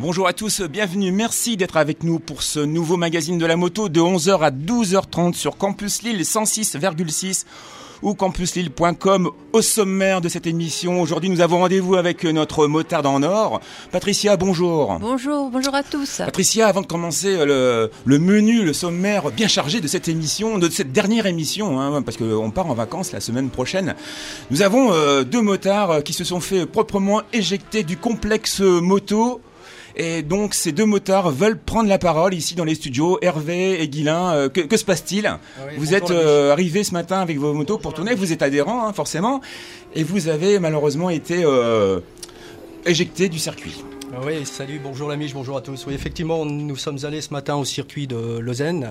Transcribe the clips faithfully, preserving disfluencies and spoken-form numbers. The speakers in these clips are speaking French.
Bonjour à tous, bienvenue, merci d'être avec nous pour ce nouveau magazine de la moto de onze heures à douze heures trente sur Campus Lille cent six virgule six ou campus lille point com. Au sommaire de cette émission, aujourd'hui nous avons rendez-vous avec notre motarde en or. Patricia, bonjour. Bonjour, bonjour à tous. Patricia, avant de commencer le, le menu, le sommaire bien chargé de cette émission, de cette dernière émission, hein, parce qu'on part en vacances la semaine prochaine, nous avons euh, deux motards qui se sont fait proprement éjecter du complexe moto. Et donc ces deux motards veulent prendre la parole ici dans les studios. Hervé et Guilain, euh, que, que se passe-t-il? ah oui, Vous êtes euh, arrivés ce matin avec vos motos pour tourner, vous êtes adhérents hein, forcément, et vous avez malheureusement été euh, éjectés du circuit. Oui, salut, bonjour la Miche, bonjour à tous. Oui, effectivement, nous sommes allés ce matin au circuit de Lausanne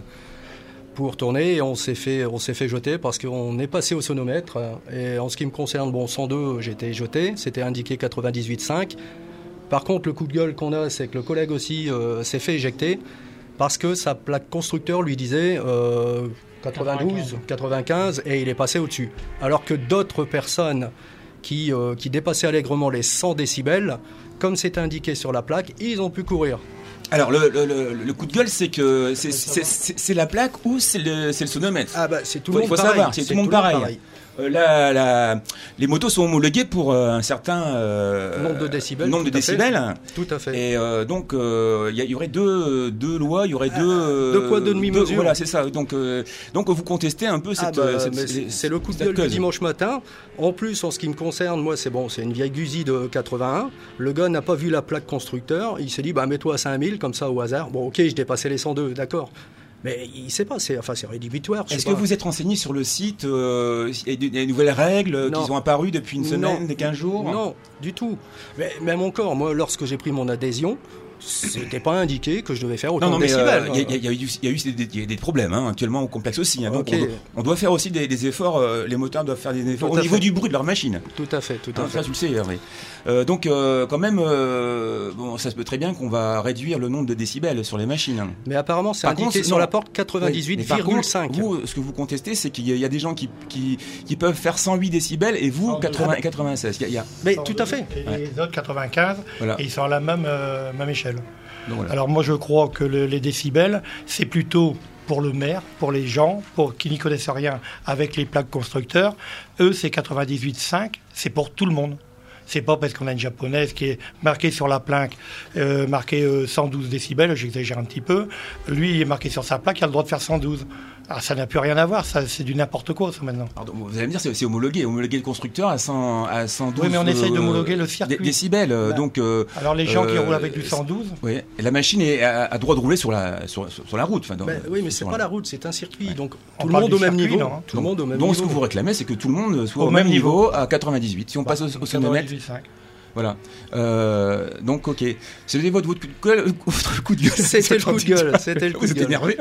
pour tourner et on s'est fait, on s'est fait jeter parce qu'on est passé au sonomètre. Et en ce qui me concerne, bon, cent deux, j'ai été jeté, c'était indiqué quatre-vingt-dix-huit virgule cinq. Par contre, le coup de gueule qu'on a, c'est que le collègue aussi euh, s'est fait éjecter parce que sa plaque constructeur lui disait euh, quatre-vingt-douze, quatre-vingt-quinze et il est passé au-dessus. Alors que d'autres personnes qui, euh, qui dépassaient allègrement les cent décibels, comme c'est indiqué sur la plaque, ils ont pu courir. Alors, le, le, le, le coup de gueule, c'est que c'est, c'est, c'est, c'est la plaque ou c'est le, c'est le sonomètre? Ah bah, c'est tout le monde faut pareil. savoir, c'est, c'est tout le monde pareil. pareil. Euh, la, la, les motos sont homologuées pour euh, un certain euh, nombre de décibels. Nombre de décibels. Tout à fait. Et euh, donc, il euh, y, y aurait deux, deux lois, il y aurait deux. Euh, deux poids, deux demi-mesures. Voilà, c'est ça. Donc, euh, donc, vous contestez un peu cette. Ah bah, cette, cette c'est, c'est le coup de gueule du dimanche matin. En plus, en ce qui me concerne, moi, c'est bon, c'est une vieille Guzzi de quatre-vingt-un. Le gars n'a pas vu la plaque constructeur. Il s'est dit, bah, mets-toi à cinq mille, comme ça, au hasard. Bon, ok, je dépassais les cent deux, d'accord. Mais il ne sait pas, c'est, enfin, c'est rédhibitoire. Est-ce que pas. Vous êtes renseigné sur le site euh, Il y a des nouvelles règles non. qui ont apparu depuis une semaine, non. des quinze jours? Non, du tout. Mais même encore, moi, lorsque j'ai pris mon adhésion, c'était pas indiqué que je devais faire autant non, non, de décibels. Il euh, y, y, y, y a eu, y a eu des, des, des problèmes hein, actuellement au complexe aussi. Hein, donc okay. on, doit, on doit faire aussi des, des efforts. Euh, les moteurs doivent faire des efforts tout au niveau fait. du bruit de leur machine. Tout à fait, tout à hein, fait. Ça, tu le sais, Hervé. Euh, donc, euh, quand même, euh, bon, ça se peut très bien qu'on va réduire le nombre de décibels sur les machines. Mais apparemment, c'est par indiqué contre, sur non, la porte quatre-vingt-dix-huit virgule cinq. Oui, vous, ce que vous contestez, c'est qu'il y a, y a des gens qui, qui, qui peuvent faire cent huit décibels et vous quatre-vingts, quatre-vingt-seize. Y a, y a... Mais tout à fait. Et ouais. les autres quatre-vingt-quinze, voilà. Et ils sont à la même, euh, même échelle. Donc, voilà. Alors moi je crois que le, les décibels, c'est plutôt pour le maire, pour les gens, pour qui n'y connaissent rien avec les plaques constructeurs. Eux c'est quatre-vingt-dix-huit virgule cinq, c'est pour tout le monde. C'est pas parce qu'on a une japonaise qui est marquée sur la plaque, euh, marquée euh, cent douze décibels, j'exagère un petit peu. Lui il est marqué sur sa plaque, il a le droit de faire cent douze. Alors ça n'a plus rien à voir, ça, c'est du n'importe quoi ça maintenant. Alors, vous allez me dire c'est, c'est homologué, homologué le constructeur à, cent, à cent douze. Oui mais on euh, essaye d'homologuer le circuit. Dé- décibels, bah. donc. Euh, Alors les gens euh, qui roulent avec du cent douze. Oui, et la machine est, a, a droit de rouler sur la sur, sur, sur la route. Enfin, dans, ben, oui mais c'est pas la... la route, c'est un circuit, ouais. donc on tout le monde au même niveau. Non, hein. Tout le monde au même donc, niveau. Donc ce que vous réclamez, c'est que tout le monde soit au, au même niveau, niveau à quatre-vingt-dix-huit. Si on bah, passe au, au sonomètre. Voilà. Euh, donc, ok. C'était votre, votre, coup de gueule, votre coup de gueule. C'était le coup de gueule. C'était le coup de gueule. Vous êtes énervé.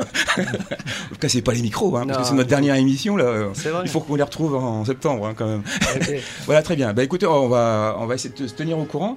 Vous cassez pas les micros, hein, parce que c'est notre dernière émission là. C'est vrai. Il faut qu'on les retrouve en septembre, hein, quand même. Okay. Voilà, très bien. Bah, écoutez, on va, on va essayer de se tenir au courant.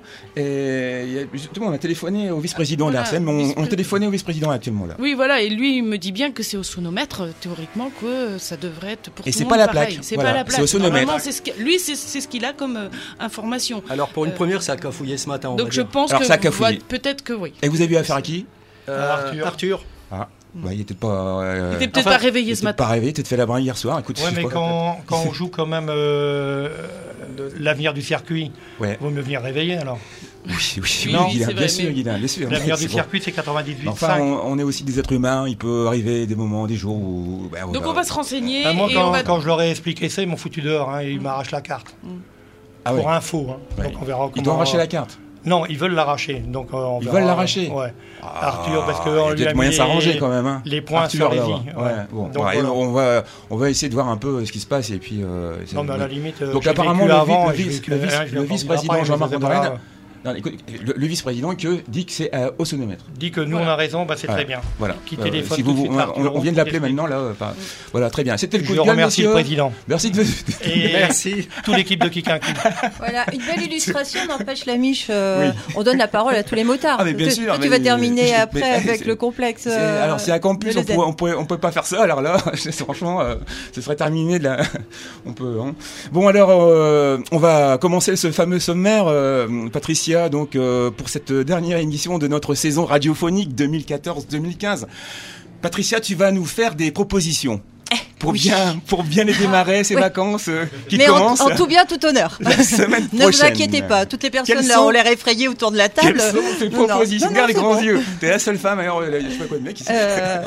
Et justement, on a téléphoné au vice-président voilà, de l'A R S E M. On, on a téléphoné au vice-président actuellement là. Oui, voilà. Et lui, il me dit bien que c'est au sonomètre, théoriquement, que ça devrait être pour et tout c'est le pas monde la pareil. plaque. C'est voilà. pas la plaque. C'est au sonomètre. C'est ce que, lui, c'est, c'est ce qu'il a comme euh, information. Alors pour une euh, première, ça a cafouillé ce matin. On donc va je dire. pense Alors, que ça a cafouillé. Peut-être que oui. Et vous avez eu affaire à qui? euh, Arthur. Arthur. Ah. Bah, il était pas. Euh, il était peut-être enfin, pas réveillé ce matin. Pas réveillé, peut-être fait la bringue hier soir. Écoute, ouais, mais quand, quand on joue quand même euh, l'avenir du circuit, ouais. Vous me venir réveiller alors. Oui, oui, oui, non, Guilain, vrai, bien sûr, Guilain, bien sûr. L'avenir du circuit, c'est quatre-vingt-dix-huit virgule cinq. Enfin, on, on est aussi des êtres humains. Il peut arriver des moments, des jours où. Ben, donc on va se renseigner. Ben, moi, et quand, on va... quand je leur ai expliqué ça, ils m'ont foutu dehors. Hein, et ils mm. m'arrachent la carte. Mm. Ah, pour ouais. info. Hein. Ouais. Donc on verra comment. Ils doivent arracher la carte. Non, ils veulent l'arracher. Donc on ils verra, veulent l'arracher. Ouais. Ah, Arthur, parce que on il y a lui a moyen mis de s'arranger quand même. Hein. Les points Arthur, sur les là, i. ouais. Ouais. Ouais. Bon, donc, voilà, voilà. on va, on va essayer de voir un peu ce qui se passe et puis. Euh, non, mais à la limite. Donc apparemment, le, avant, le, vice, le, vice, hein, le vice-président Jean-Marc Andorel. Non, écoute, le, le vice-président que dit que c'est euh, au sonomètre. Dit que nous voilà. on a raison, bah c'est voilà. très bien. Voilà. Qui euh, téléphone si vous, tout de suite, on, Arthur, on, on vient de l'appeler maintenant là. Pas... Voilà, très bien. C'était le coup Je de gueule, remercie monsieur. le président. Merci de. Et merci toute l'équipe de Kikinki. Voilà, une belle illustration n'empêche la Miche. Euh, oui. On donne la parole à tous les motards. Ah mais bien tu, sûr. Tu mais vas terminer mais, après mais, avec c'est, le complexe. C'est, euh, alors c'est à campus, on pourrait, on pourrait, on peut pas faire ça. Alors là, franchement, euh, ce serait terminé de la. On peut. Hein. Bon alors, euh, on va commencer ce fameux sommaire, euh, Patricia. Patricia, donc euh, pour cette dernière émission de notre saison radiophonique deux mille quatorze deux mille quinze. Patricia, tu vas nous faire des propositions. Pour, oui. bien, pour bien les démarrer, ces oui. vacances euh, qui Mais commencent. en, en tout bien, tout honneur. La semaine prochaine. Ne vous inquiétez pas, toutes les personnes Quelles là sont... ont l'air effrayées autour de la table. Quelles sont tes Non, non. propositions? Non, non, Regarde les c'est grands bon. yeux. T'es la seule femme, alors je sais pas quoi de mec ici. Euh...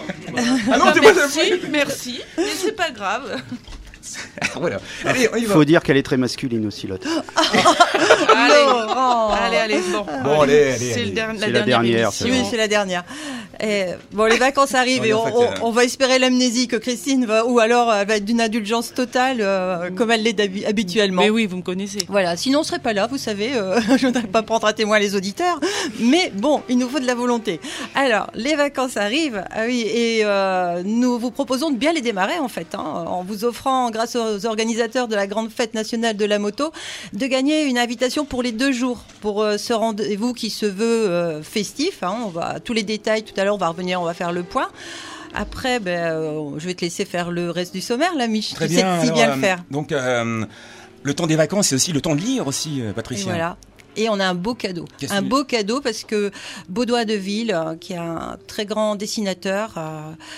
Ah non, t'es pas la Merci, merci, mais c'est pas grave. Voilà. Allez, on y Il va. faut dire qu'elle est très masculine aussi, l'autre. Allez, Laurent. allez, allez, bon. Bon, allez, allez, C'est allez. le der- C'est la la dernière dernière, émission. c'est Oui, c'est la dernière. Et, bon, les vacances arrivent Non, et en on, fait, on- euh, on va espérer l'amnésie que Christine va, ou alors elle va être d'une indulgence totale, euh, comme elle l'est d'habi- habituellement. Mais oui, vous me connaissez. Voilà, sinon on serait pas là, vous savez, euh, je ne voudrais pas prendre à témoin les auditeurs, mais bon, il nous faut de la volonté. Alors, les vacances arrivent, ah oui, et euh, nous vous proposons de bien les démarrer en fait, hein, en vous offrant, grâce aux organisateurs de la grande fête nationale de la moto, de gagner une invitation pour les deux jours, pour euh, ce rendez-vous qui se veut euh, festif. Hein, on va tous les détails tout à l'heure, on va revenir, on va faire le point. Après, ben, euh, je vais te laisser faire le reste du sommaire, là, Mich. Très Tu bien. sais si alors, bien euh, le faire. Donc, euh, le temps des vacances, c'est aussi le temps de lire aussi, euh, Et Patricia. voilà. Et on a un beau cadeau. Qu'est-ce Un que- beau cadeau parce que Baudouin de Ville, euh, qui est un très grand dessinateur, euh,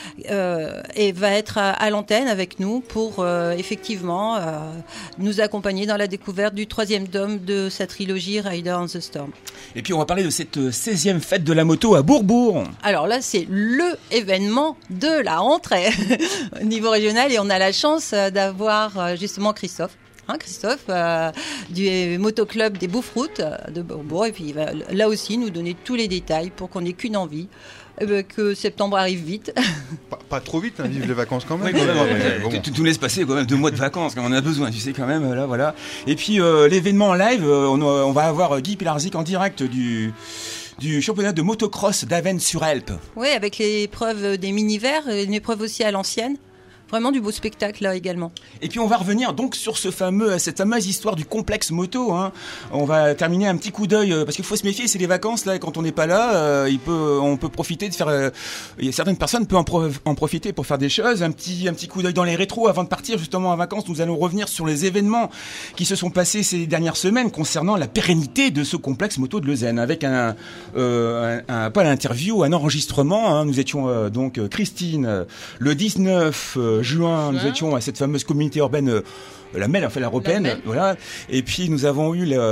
euh, et va être à, à l'antenne avec nous pour euh, effectivement euh, nous accompagner dans la découverte du troisième tome de sa trilogie Rider on the Storm. Et puis, on va parler de cette euh, seizième fête de la moto à Bourbourg. Alors là, c'est le événement de la rentrée au niveau régional et on a la chance euh, d'avoir euh, justement Christophe. Hein, Christophe, euh, du motoclub des Bouffroutes euh, de Bourbourg, et puis il va là aussi nous donner tous les détails pour qu'on n'ait qu'une envie, eh ben, que septembre arrive vite. Pas, pas trop vite, hein, vive les vacances quand même. Oui, quand même, Mais euh, bon. tu, tu nous laisses passer quand même deux mois de vacances, quand on en a besoin, tu sais quand même, là, voilà. Et puis euh, l'événement en live, euh, on, on va avoir Guy Pilarzik en direct du du championnat de motocross d'Avennes-sur-Helpe. Oui, avec l'épreuve des mini-verts, une épreuve aussi à l'ancienne. Vraiment du beau spectacle là également. Et puis on va revenir donc sur ce fameux, cette fameuse histoire du complexe moto. Hein. On va terminer un petit coup d'œil euh, parce qu'il faut se méfier, c'est les vacances là. Et quand on n'est pas là, euh, il peut, on peut profiter de faire. Euh, il y a certaines personnes peuvent en, pro- en profiter pour faire des choses. Un petit, un petit coup d'œil dans les rétros avant de partir justement en vacances. Nous allons revenir sur les événements qui se sont passés ces dernières semaines concernant la pérennité de ce complexe moto de Leuzen, avec un, euh, un, un pas l'interview, un enregistrement. Hein. Nous étions euh, donc euh, Christine euh, le dix-neuf euh, juin, nous étions à cette fameuse communauté urbaine, euh, la M E L, enfin la européenne, La M E L. voilà. Et puis nous avons eu le,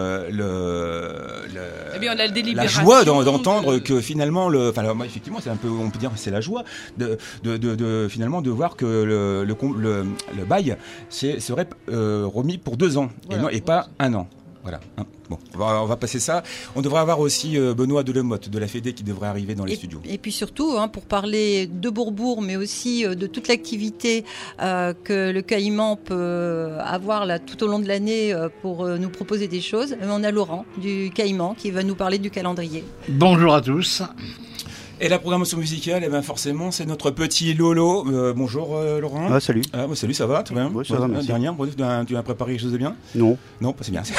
le, le Eh bien, la la délibération joie d'en- d'entendre de- que finalement, le, enfin alors, moi, effectivement, c'est un peu, on peut dire, que c'est la joie de, de, de, de finalement de voir que le, le, com- le, le bail c'est, serait euh, remis pour deux ans Voilà. et, non, et pas un an. Voilà. Hein. Bon, on va, on va passer ça. On devrait avoir aussi euh, Benoît Delemotte de la Fédé qui devrait arriver dans les Et, studios. et puis surtout, hein, pour parler de Bourbourg, mais aussi euh, de toute l'activité euh, que le Caïman peut avoir là tout au long de l'année euh, pour euh, nous proposer des choses, euh, on a Laurent du Caïman qui va nous parler du calendrier. Bonjour à tous. Et la programmation musicale, eh ben forcément, c'est notre petit Lolo. Euh, bonjour euh, Laurent. Ah, salut. Ah, bah, salut, ça va, tout bien. Ouais, ça va, merci. Dernière, bon, tu as tu as préparé quelque chose de bien? Non. Non, pas c'est bien.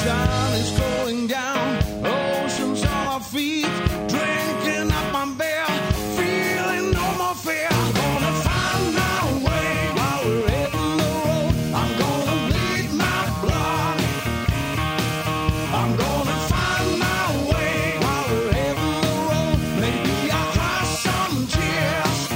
sun is going down, oceans on our feet, drinking up my beer, feeling no more fear. I'm gonna find my way while we're hitting the road. I'm gonna bleed my blood. I'm gonna find my way while we're hitting the road. Maybe I'll cry some tears.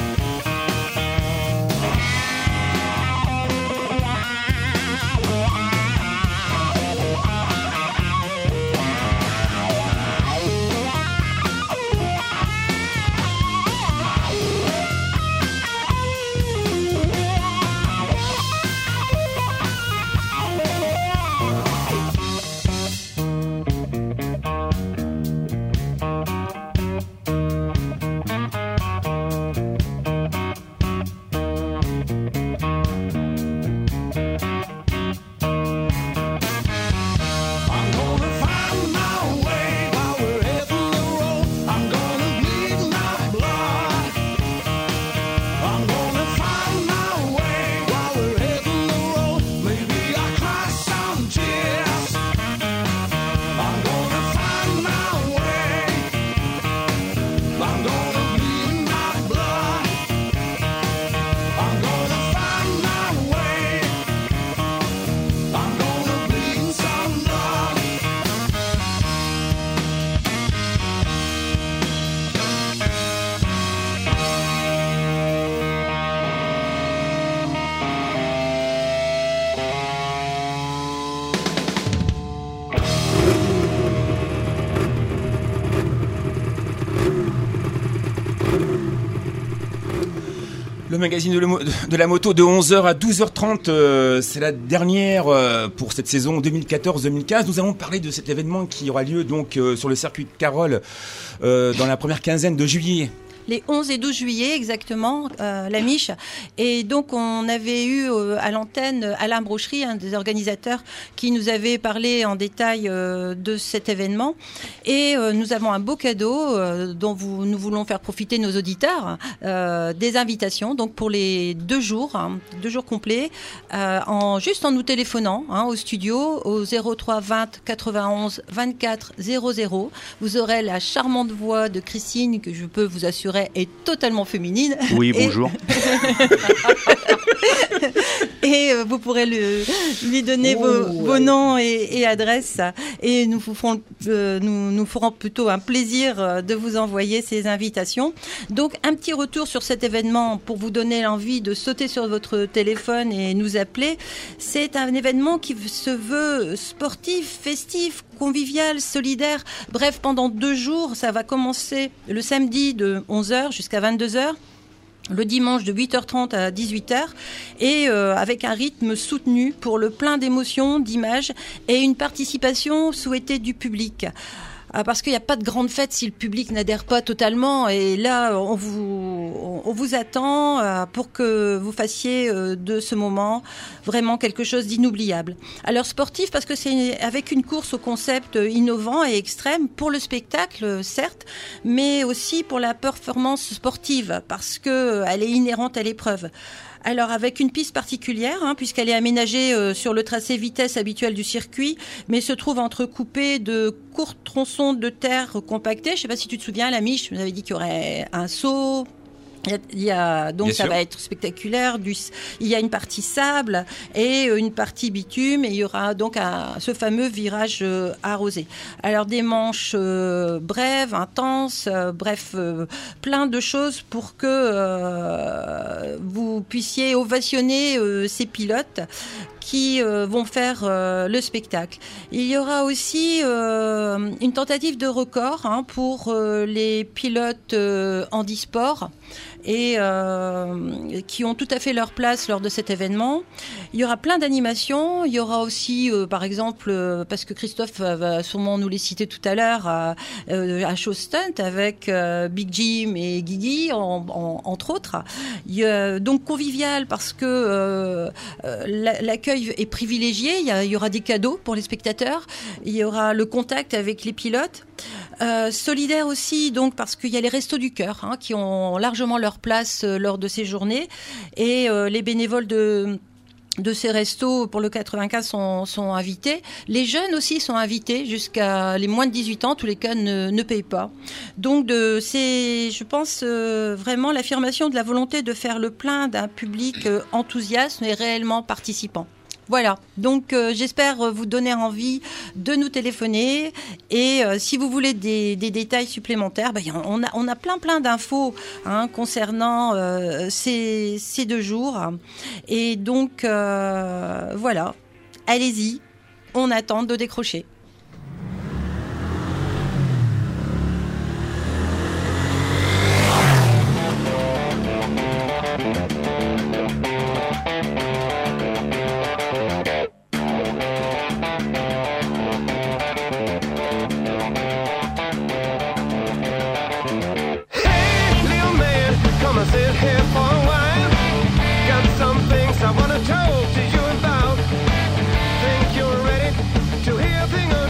I'm gonna find my way while we're hitting the road. I'm gonna bleed my blood. I'm gonna find my way while we're hitting the road. Maybe I'll cry some tears. I'm gonna find my way. I'm gonna bleed my blood. I'm gonna find my way. I'm gonna bleed some blood. Le magazine de, le mo- de la moto de onze heures à douze heures trente, euh, c'est la dernière euh, pour cette saison deux mille quatorze deux mille quinze. Nous allons parler de cet événement qui aura lieu donc euh, sur le circuit de Carole euh, dans la première quinzaine de juillet. Les onze et douze juillet exactement, euh, la Miche. Et donc on avait eu euh, à l'antenne Alain Brochery, un des organisateurs, qui nous avait parlé en détail euh, de cet événement. Et euh, nous avons un beau cadeau euh, dont vous, nous voulons faire profiter nos auditeurs, euh, des invitations. Donc pour les deux jours, hein, deux jours complets, euh, en juste en nous téléphonant hein, au studio au zéro trois vingt quatre-vingt-onze vingt-quatre zéro zéro. Vous aurez la charmante voix de Christine que je peux vous assurer est totalement féminine. Oui, Et- bonjour. Et euh, vous pourrez le- lui donner Oh, vos, ouais. vos noms et, et adresses. Et nous vous ferons, euh, nous, nous ferons plutôt un plaisir euh, de vous envoyer ces invitations. Donc, un petit retour sur cet événement pour vous donner l'envie de sauter sur votre téléphone et nous appeler. C'est un événement qui se veut sportif, festif, convivial, solidaire. Bref, pendant deux jours, ça va commencer le samedi de onze heures jusqu'à vingt-deux heures. Le dimanche de huit heures trente à dix-huit heures et euh, avec un rythme soutenu pour le plein d'émotions, d'images et une participation souhaitée du public. Ah, parce qu'il n'y a pas de grande fête si le public n'adhère pas totalement. Et là, on vous, on vous attend euh, pour que vous fassiez euh, de ce moment vraiment quelque chose d'inoubliable. Alors sportif, parce que c'est avec une course au concept innovant et extrême pour le spectacle, certes, mais aussi pour la performance sportive, parce qu'elle est inhérente à l'épreuve. Alors avec une piste particulière, hein, puisqu'elle est aménagée euh, sur le tracé vitesse habituel du circuit, mais se trouve entrecoupée de courts tronçons de terre compactés. Je ne sais pas si tu te souviens, la Miche, je vous avais dit qu'il y aurait un saut. Il y a, il y a donc Bien ça sûr. va être spectaculaire. Du, il y a une partie sable et euh, une partie bitume, et il y aura donc un, ce fameux virage euh, arrosé. Alors des manches euh, brèves, intenses, euh, bref, euh, plein de choses pour que euh, vous puissiez ovationner euh, ces pilotes qui euh, vont faire euh, le spectacle. Il y aura aussi euh, une tentative de record hein, pour euh, les pilotes euh, handisport et euh, qui ont tout à fait leur place lors de cet événement. Il y aura plein d'animations. Il y aura aussi, euh, par exemple, euh, parce que Christophe va sûrement nous les citer tout à l'heure, euh, un show stunt avec euh, Big Jim et Guigui, en, en, entre autres. Il y a, donc convivial parce que euh, la, l'accueil est privilégié. Il y, a, il y aura des cadeaux pour les spectateurs. Il y aura le contact avec les pilotes. Euh, solidaire aussi, donc parce qu'il y a les Restos du Cœur hein, qui ont largement leur place euh, lors de ces journées, et euh, les bénévoles de de ces restos pour le quatre-vingt-quinze sont, sont invités. Les jeunes aussi sont invités jusqu'à les moins de dix-huit ans. Tous les cas ne, ne payent pas. Donc de, c'est, je pense, euh, vraiment l'affirmation de la volonté de faire le plein d'un public euh, enthousiaste et réellement participant. Voilà, donc euh, j'espère vous donner envie de nous téléphoner et euh, si vous voulez des, des détails supplémentaires, bah, on, a, on a plein plein d'infos hein, concernant euh, ces, ces deux jours et donc euh, voilà, allez-y, on attend de décrocher. Sit here for a while. Got some things I wanna talk to you about. Think you're ready to hear things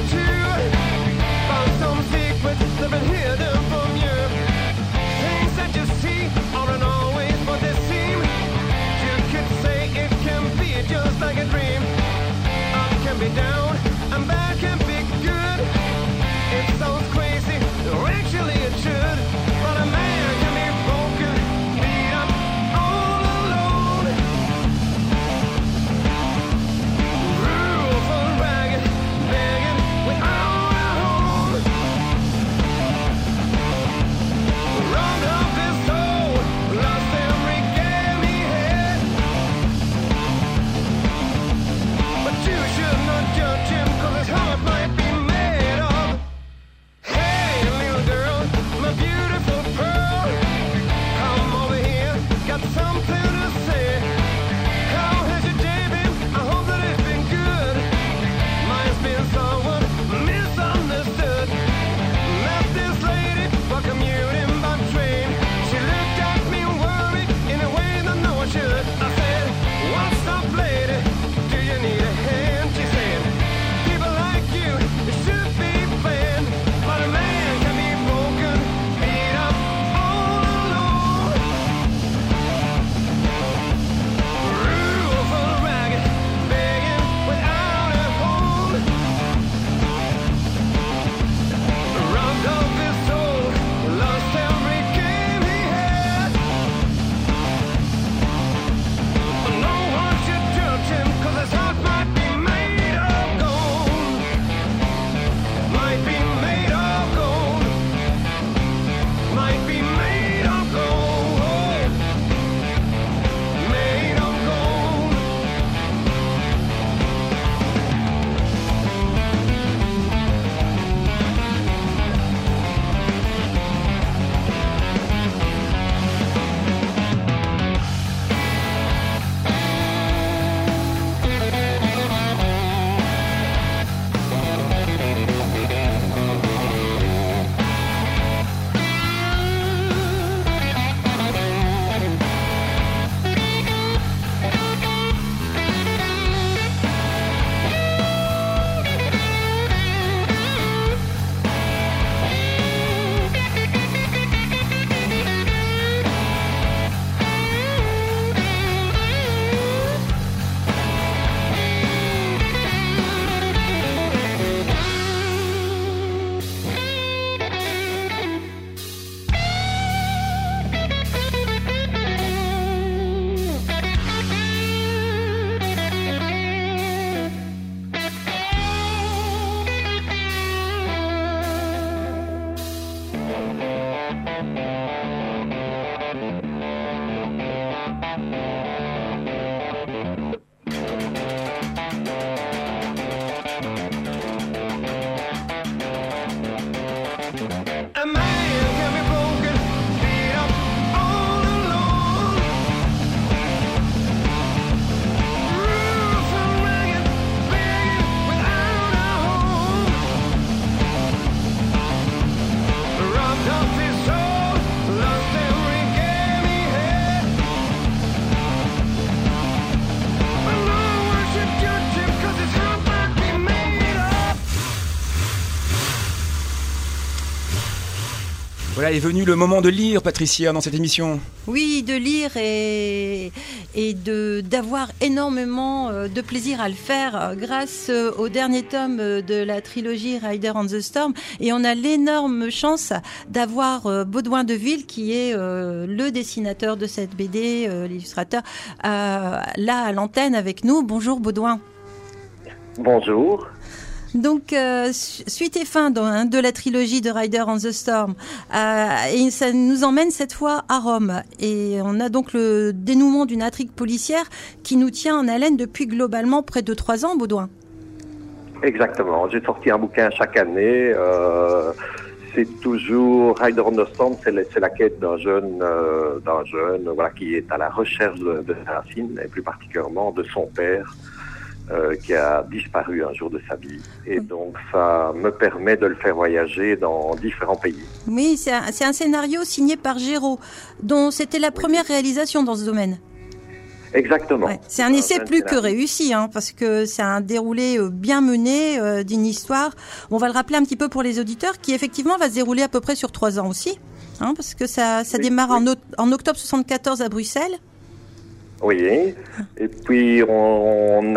Voilà est venu le moment de lire, Patricia, dans cette émission. Oui, de lire et, et de, d'avoir énormément euh, de plaisir à le faire euh, grâce euh, au dernier tome euh, de la trilogie Rider on the Storm. Et on a l'énorme chance d'avoir euh, Baudouin Deville, qui est euh, le dessinateur de cette B D, euh, l'illustrateur, euh, là à l'antenne avec nous. Bonjour Baudouin. Bonjour. Donc, euh, suite et fin de, hein, de la trilogie de Rider on the Storm. Euh, et ça nous emmène cette fois à Rome. Et on a donc le dénouement d'une intrigue policière qui nous tient en haleine depuis globalement près de trois ans, Baudouin. Exactement. J'ai sorti un bouquin chaque année. Euh, c'est toujours Rider on the Storm, c'est la, c'est la quête d'un jeune, euh, d'un jeune, voilà, qui est à la recherche de, de sa racine, et plus particulièrement de son père. Euh, qui a disparu un jour de sa vie. Et donc, ça me permet de le faire voyager dans différents pays. Oui, c'est un, c'est un scénario signé par Géraud, dont c'était la première oui. réalisation dans ce domaine. Exactement. Ouais, c'est un essai plus que réussi, hein, parce que c'est un déroulé bien mené euh, d'une histoire. On va le rappeler un petit peu pour les auditeurs, qui effectivement va se dérouler à peu près sur trois ans aussi, hein, parce que ça, ça oui, démarre oui. En, en octobre soixante-quatorze à Bruxelles. Oui, et puis on, on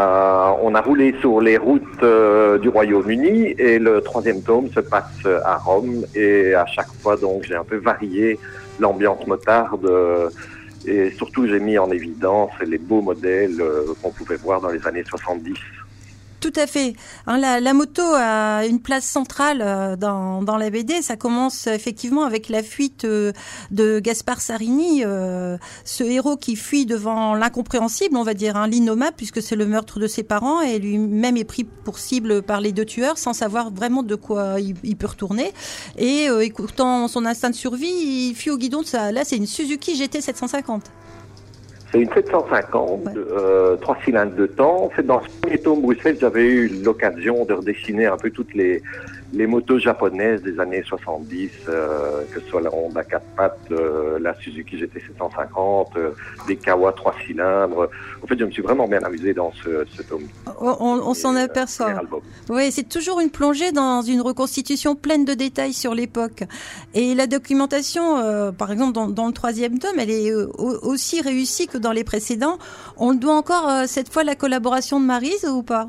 a on a roulé sur les routes euh, du Royaume-Uni et le troisième tome se passe à Rome et à chaque fois donc j'ai un peu varié l'ambiance motarde euh, et surtout j'ai mis en évidence les beaux modèles euh, qu'on pouvait voir dans les années soixante-dix. Tout à fait. Hein, la, la moto a une place centrale euh, dans, dans la B D. Ça commence effectivement avec la fuite euh, de Gaspard Sarini, euh, ce héros qui fuit devant l'incompréhensible, on va dire, hein, l'innommable, puisque c'est le meurtre de ses parents, et lui-même est pris pour cible par les deux tueurs sans savoir vraiment de quoi il, il peut retourner. Et euh, écoutant son instinct de survie, il fuit au guidon de sa... Là, c'est une Suzuki G T sept cent cinquante. C'est une sept cent cinquante, ouais. euh, trois cylindres de temps. En fait, dans ce premier tome Bruxelles, j'avais eu l'occasion de redessiner un peu toutes les, les motos japonaises des années soixante-dix, euh, que ce soit la Honda quatre pattes, euh, la Suzuki G T sept cent cinquante, euh, des Kawa trois cylindres. En fait, je me suis vraiment bien amusé dans ce, ce tome. On, on, on s'en euh, aperçoit. Oui, c'est toujours une plongée dans une reconstitution pleine de détails sur l'époque. Et la documentation, euh, par exemple, dans, dans le troisième tome, elle est euh, aussi réussie que dans les précédents. On le doit encore euh, cette fois la collaboration de Maryse ou pas?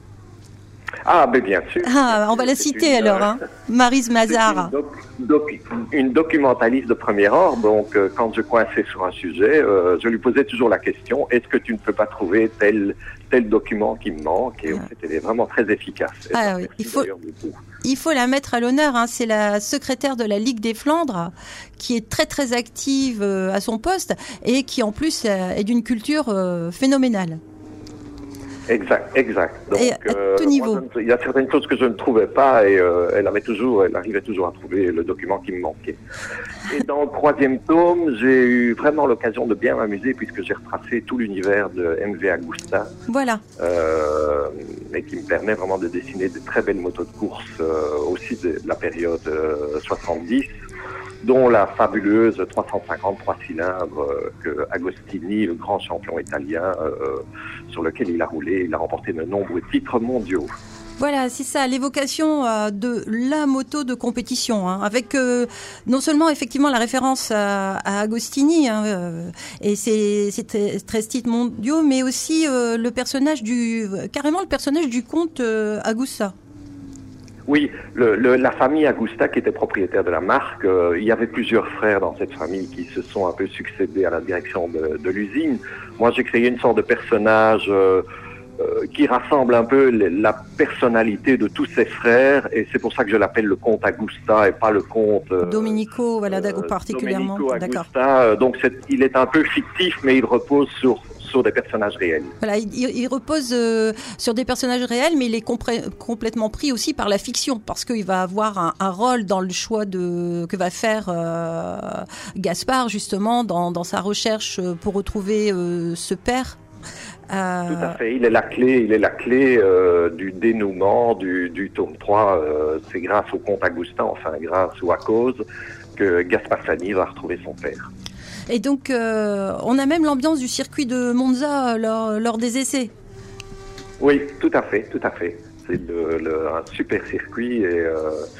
Ah, mais bien sûr. Ah, on va la citer une, alors, hein. Maryse Mazard. Une, doc, doc, une documentaliste de premier ordre, donc euh, quand je coinçais sur un sujet, euh, je lui posais toujours la question, est-ce que tu ne peux pas trouver tel, tel document qui me manque? Et ah. c'était vraiment très efficace. Ah, oui. il, faut, il faut la mettre à l'honneur, hein. C'est la secrétaire de la Ligue des Flandres qui est très très active euh, à son poste et qui en plus euh, est d'une culture euh, phénoménale. Exact, exact. Donc, et à euh, tout niveau. Moi, il y a certaines choses que je ne trouvais pas et euh, elle avait toujours, elle arrivait toujours à trouver le document qui me manquait. Et dans le troisième tome, j'ai eu vraiment l'occasion de bien m'amuser puisque j'ai retracé tout l'univers de M V Agusta. Voilà. Euh, et qui me permet vraiment de dessiner de très belles motos de course euh, aussi de, de la période euh, soixante-dix. Dont la fabuleuse trois cent cinquante trois cylindres euh, que Agostini, le grand champion italien, euh, sur lequel il a roulé, il a remporté de nombreux titres mondiaux. Voilà, c'est ça, l'évocation euh, de la moto de compétition, hein, avec euh, non seulement effectivement la référence à, à Agostini hein, euh, et ses, ses treize titres mondiaux, mais aussi euh, le personnage du, carrément le personnage du comte euh, Agusta. Oui, le, le, la famille Agusta qui était propriétaire de la marque, euh, il y avait plusieurs frères dans cette famille qui se sont un peu succédés à la direction de, de l'usine. Moi, j'ai créé une sorte de personnage euh, euh, qui rassemble un peu les, la personnalité de tous ses frères, et c'est pour ça que je l'appelle le comte Agusta et pas le comte euh, Domenico, voilà, euh, particulièrement. Domenico Agusta. Donc, c'est, il est un peu fictif, mais il repose sur sur des personnages réels. Voilà, il, il repose euh, sur des personnages réels, mais il est compré- complètement pris aussi par la fiction, parce qu'il va avoir un, un rôle dans le choix de, que va faire euh, Gaspard, justement, dans, dans sa recherche pour retrouver euh, ce père. Euh... Tout à fait, il est la clé, il est la clé euh, du dénouement du, du tome trois. Euh, c'est grâce au comte Augustin, enfin grâce ou à cause, que Gaspard Sani va retrouver son père. Et donc, euh, on a même l'ambiance du circuit de Monza lors, lors des essais. Oui, tout à fait, tout à fait. C'est le, le, un super circuit et, euh,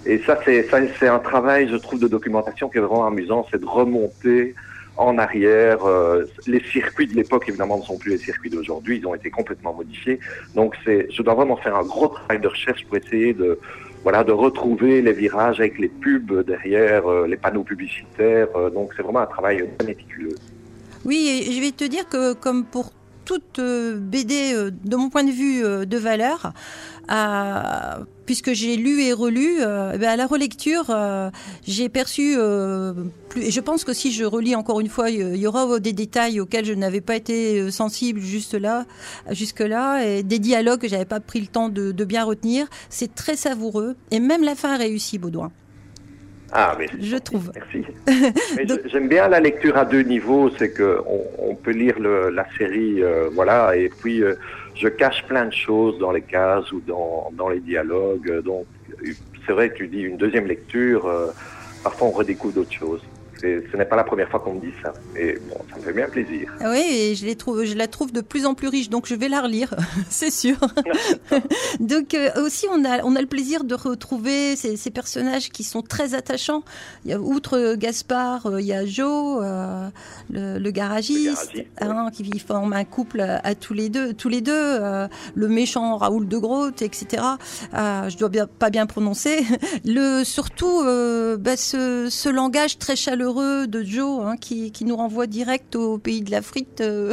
Et ça, c'est, ça, c'est un travail, je trouve, de documentation qui est vraiment amusant, c'est de remonter en arrière. Euh, les circuits de l'époque, évidemment, ne sont plus les circuits d'aujourd'hui, ils ont été complètement modifiés. Donc, c'est, je dois vraiment faire un gros travail de recherche pour essayer de, voilà, de retrouver les virages avec les pubs derrière, euh, les panneaux publicitaires. Euh, donc, c'est vraiment un travail très méticuleux. Oui, et je vais te dire que comme pour toute euh, B D, euh, de mon point de vue, euh, de valeur, euh, puisque j'ai lu et relu, euh, eh ben à la relecture, euh, j'ai perçu euh, plus. Et je pense que si je relis encore une fois, il y aura des détails auxquels je n'avais pas été sensible juste là, jusque là, et des dialogues que j'avais pas pris le temps de, de bien retenir. C'est très savoureux, et même la fin a réussi, Baudouin. Ah, mais je trouve. Merci. Mais Donc, j'aime bien la lecture à deux niveaux, c'est que on, on peut lire le, la série, euh, voilà, et puis euh, je cache plein de choses dans les cases ou dans, dans les dialogues. Donc, c'est vrai que tu dis une deuxième lecture, euh, parfois on redécouvre d'autres choses. C'est, ce n'est pas la première fois qu'on me dit ça. Et bon, ça me fait bien plaisir. Oui, et je, les trouve, je la trouve de plus en plus riche, donc je vais la relire, c'est sûr. Donc euh, aussi, on a, on a le plaisir de retrouver ces, ces personnages qui sont très attachants. Il y a, outre Gaspard, euh, il y a Joe, euh, le, le garagiste, le garagiste hein, ouais. qui forme un couple à, à tous les deux. Tous les deux euh, le méchant Raoul de Groot, et cetera. Euh, je dois bien, pas bien prononcer. Le, surtout, euh, bah, ce, ce langage très chaleureux de Joe, hein, qui, qui nous renvoie direct au pays de la frite. Euh...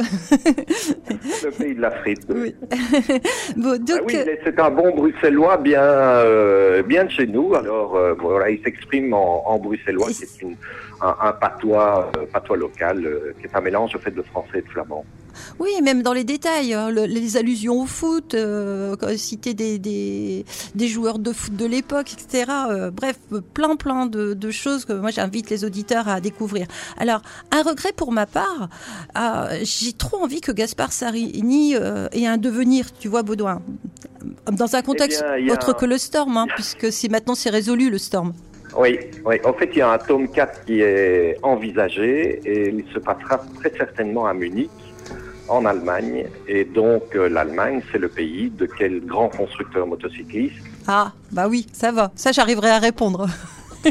Le pays de la frite. Oui. Bon, donc... ah oui, c'est un bon bruxellois bien, euh, bien de chez nous. Alors euh, voilà, il s'exprime en, en bruxellois, qui est une, un, un patois, euh, patois local, euh, qui est un mélange au fait de français et de flamand. Oui, même dans les détails, hein, le, les allusions au foot, euh, citer des, des, des joueurs de foot de l'époque, et cetera. Euh, bref, plein plein de, de choses que moi j'invite les auditeurs à découvrir. Alors, un regret pour ma part, euh, j'ai trop envie que Gaspard Sarini euh, ait un devenir, tu vois, Baudouin, dans un contexte eh bien, autre un... que le Storm, hein, puisque c'est, maintenant c'est résolu le Storm. Oui, oui, en fait il y a un tome quatre qui est envisagé et il se passera très certainement à Munich, en Allemagne, et donc euh, l'Allemagne, c'est le pays de quel grand constructeur motocycliste? Ah, bah oui, ça va, ça j'arriverai à répondre. B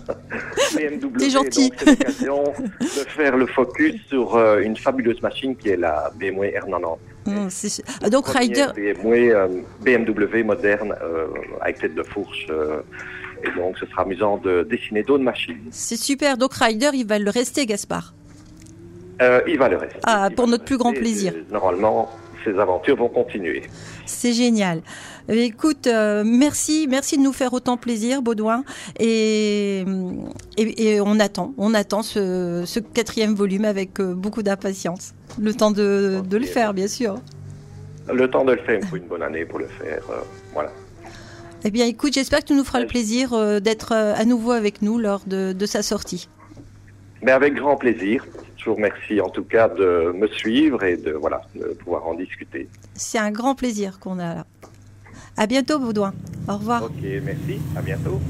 M W, t'es gentil. Donc c'est l'occasion de faire le focus sur euh, une fabuleuse machine qui est la B M W R quatre-vingt-dix. Mmh, donc Rider... B M W, euh, B M W moderne euh, avec tête de fourche. Euh, et donc ce sera amusant de dessiner d'autres machines. C'est super, donc Rider, il va le rester, Gaspard. Euh, il va le rester. Ah, il pour notre rester. plus grand plaisir. Normalement, ces aventures vont continuer. C'est génial. Écoute, euh, merci, merci de nous faire autant plaisir, Baudouin. Et, et, et on attend, on attend ce, ce quatrième volume avec euh, beaucoup d'impatience. Le temps de, okay. de le faire, bien sûr. Le temps de le faire, il faut une bonne année pour le faire. Euh, voilà. Eh bien, écoute, j'espère que tu nous feras le plaisir euh, d'être euh, à nouveau avec nous lors de, de sa sortie. Mais avec grand plaisir. Je vous remercie en tout cas de me suivre et de, voilà, de pouvoir en discuter. C'est un grand plaisir qu'on a là. À bientôt, Baudouin. Au revoir. Ok, merci. À bientôt.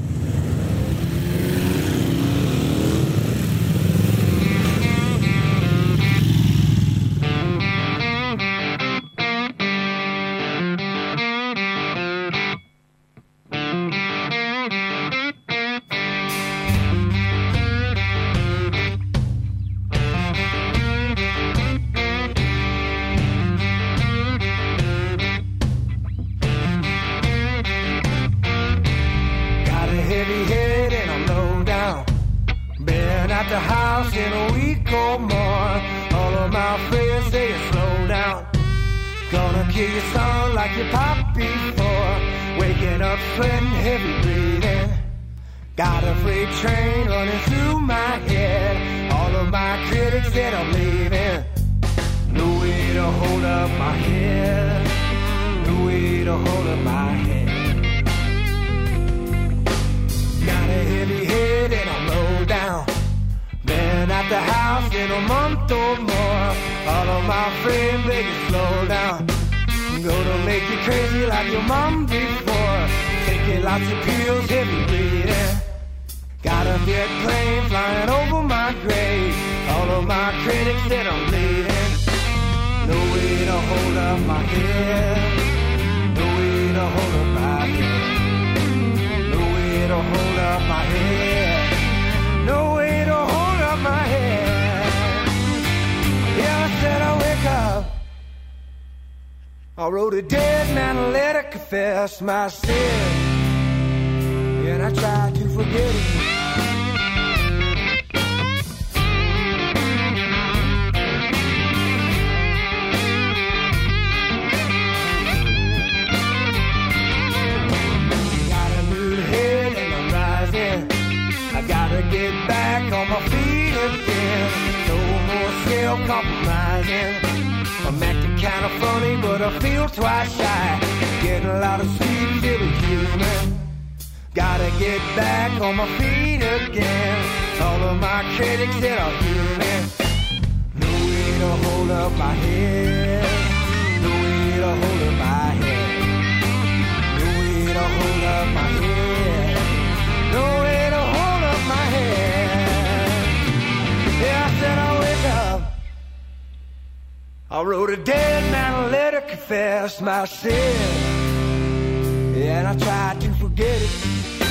Got a freight train running through my head. All of my critics that I'm leaving. No way to hold up my head. No way to hold up my head. Got a heavy head and I'm low down. Been at the house in a month or more. All of my friends beg you slow down. Gonna make you crazy like your mom before. Taking lots of pills, heavy bleeding. Got a jet plane flying over my grave. All of my critics said I'm bleeding. No way to hold up my head. No way to hold up my head. No way to hold wrote a dead man a letter, confess my sin, and I tried to forget it. Got a new head and I'm rising. I gotta get back on my feet again. No more self-compromising. I'm acting kind of funny, but I feel twice shy. Getting a lot of sleep, feeling human. Gotta get back on my feet again. All of my critics said I'm human. No way to hold up my head. No way to hold up my head. No way to hold up my head. No way to hold up my head. Yeah, I said I'll wake up. I wrote a dead man a letter, confessed my sin, and I tried to forget it.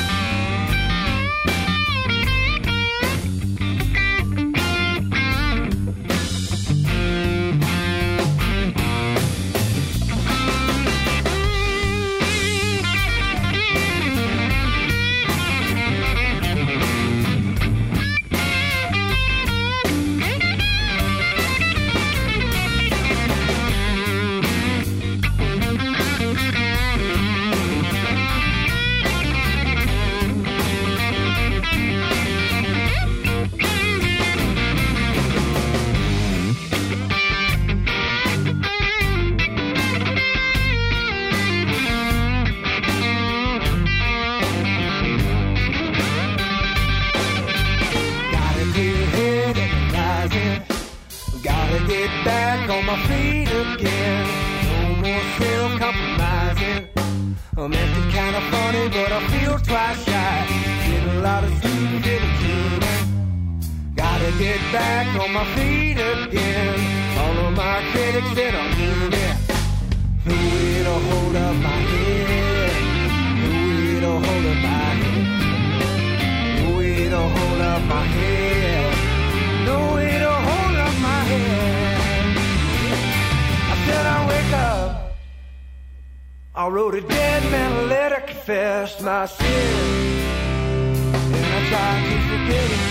Gotta get back on my feet again. No more self-compromising. I'm acting kind of funny, but I feel twice shy. Get a lot of sleep, feeling human. Gotta get back on my feet again. All of my critics said I'm human. No way to hold up my head. No way to hold up my head. No way to hold up my head. No way to hold up my head. I said I'll wake up. I wrote a dead man a letter, confessed my sin, and I tried to forget it.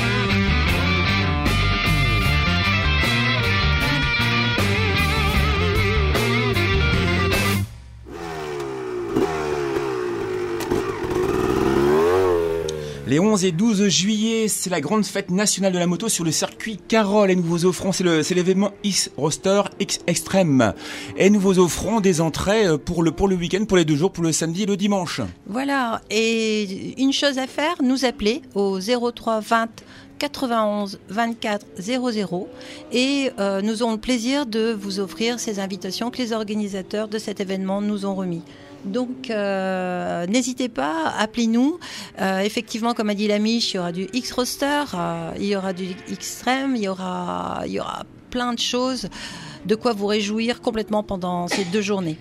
Les onze et douze juillet, c'est la grande fête nationale de la moto sur le circuit Carole. Et nous vous offrons, c'est, le, c'est l'événement X-Roster X Extreme. Et nous vous offrons des entrées pour le, pour le week-end, pour les deux jours, pour le samedi et le dimanche. Voilà. Et une chose à faire, nous appeler au zéro trois vingt quatre-vingt-onze vingt-quatre zéro zéro et euh, nous aurons le plaisir de vous offrir ces invitations que les organisateurs de cet événement nous ont remis. Donc, euh, n'hésitez pas, appelez-nous. Euh, effectivement, comme a dit la Mich, il y aura du X-Roster, euh, il y aura du X-Treme, il y aura, il y aura plein de choses, de quoi vous réjouir complètement pendant ces deux journées.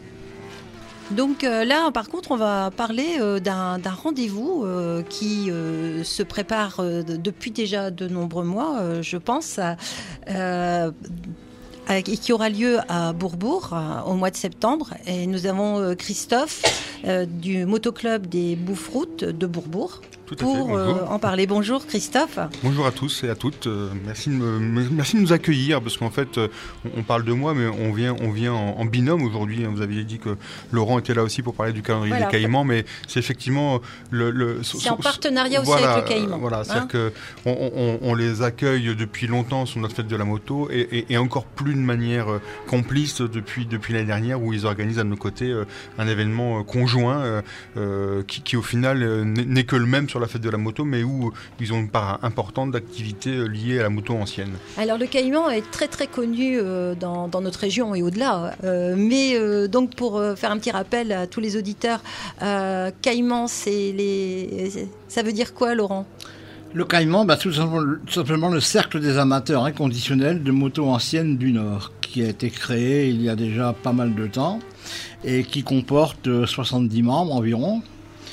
Donc euh, là, par contre, on va parler euh, d'un, d'un rendez-vous euh, qui euh, se prépare euh, de, depuis déjà de nombreux mois, euh, je pense, euh, et qui aura lieu à Bourbourg euh, au mois de septembre. Et nous avons euh, Christophe euh, du motoclub des Bouffroutes de Bourbourg. Tout à pour fait, euh, en parler. Bonjour Christophe. Bonjour à tous et à toutes. Euh, merci, de me, me- merci de nous accueillir parce qu'en fait, euh, on, on parle de moi, mais on vient, on vient en, en binôme aujourd'hui. Vous aviez dit que Laurent était là aussi pour parler du calendrier Voilà. des Caïmans, mais c'est effectivement le. le C'est en partenariat aussi voilà, avec le Caïman. euh, Voilà, hein. c'est-à-dire que on, on- on les accueille depuis longtemps sur notre fête de la moto et, et- et encore plus de manière euh, complice depuis depuis l'année dernière où ils organisent à nos côtés euh, un événement euh, conjoint euh, euh, qui, qui au final euh, n'est n'est que le même sur la fête de la moto, mais où ils ont une part importante d'activités euh, liées à la moto ancienne. Alors le Caïman est très très connu euh, dans, dans notre région et au-delà. Euh, mais euh, donc pour euh, faire un petit rappel à tous les auditeurs, euh, Caïman, c'est les, c'est- ça veut dire quoi, Laurent ? Le Caïman, bah, tout, simplement, tout simplement le cercle des amateurs inconditionnels de motos anciennes du Nord, qui a été créé il y a déjà pas mal de temps et qui comporte euh, soixante-dix membres environ.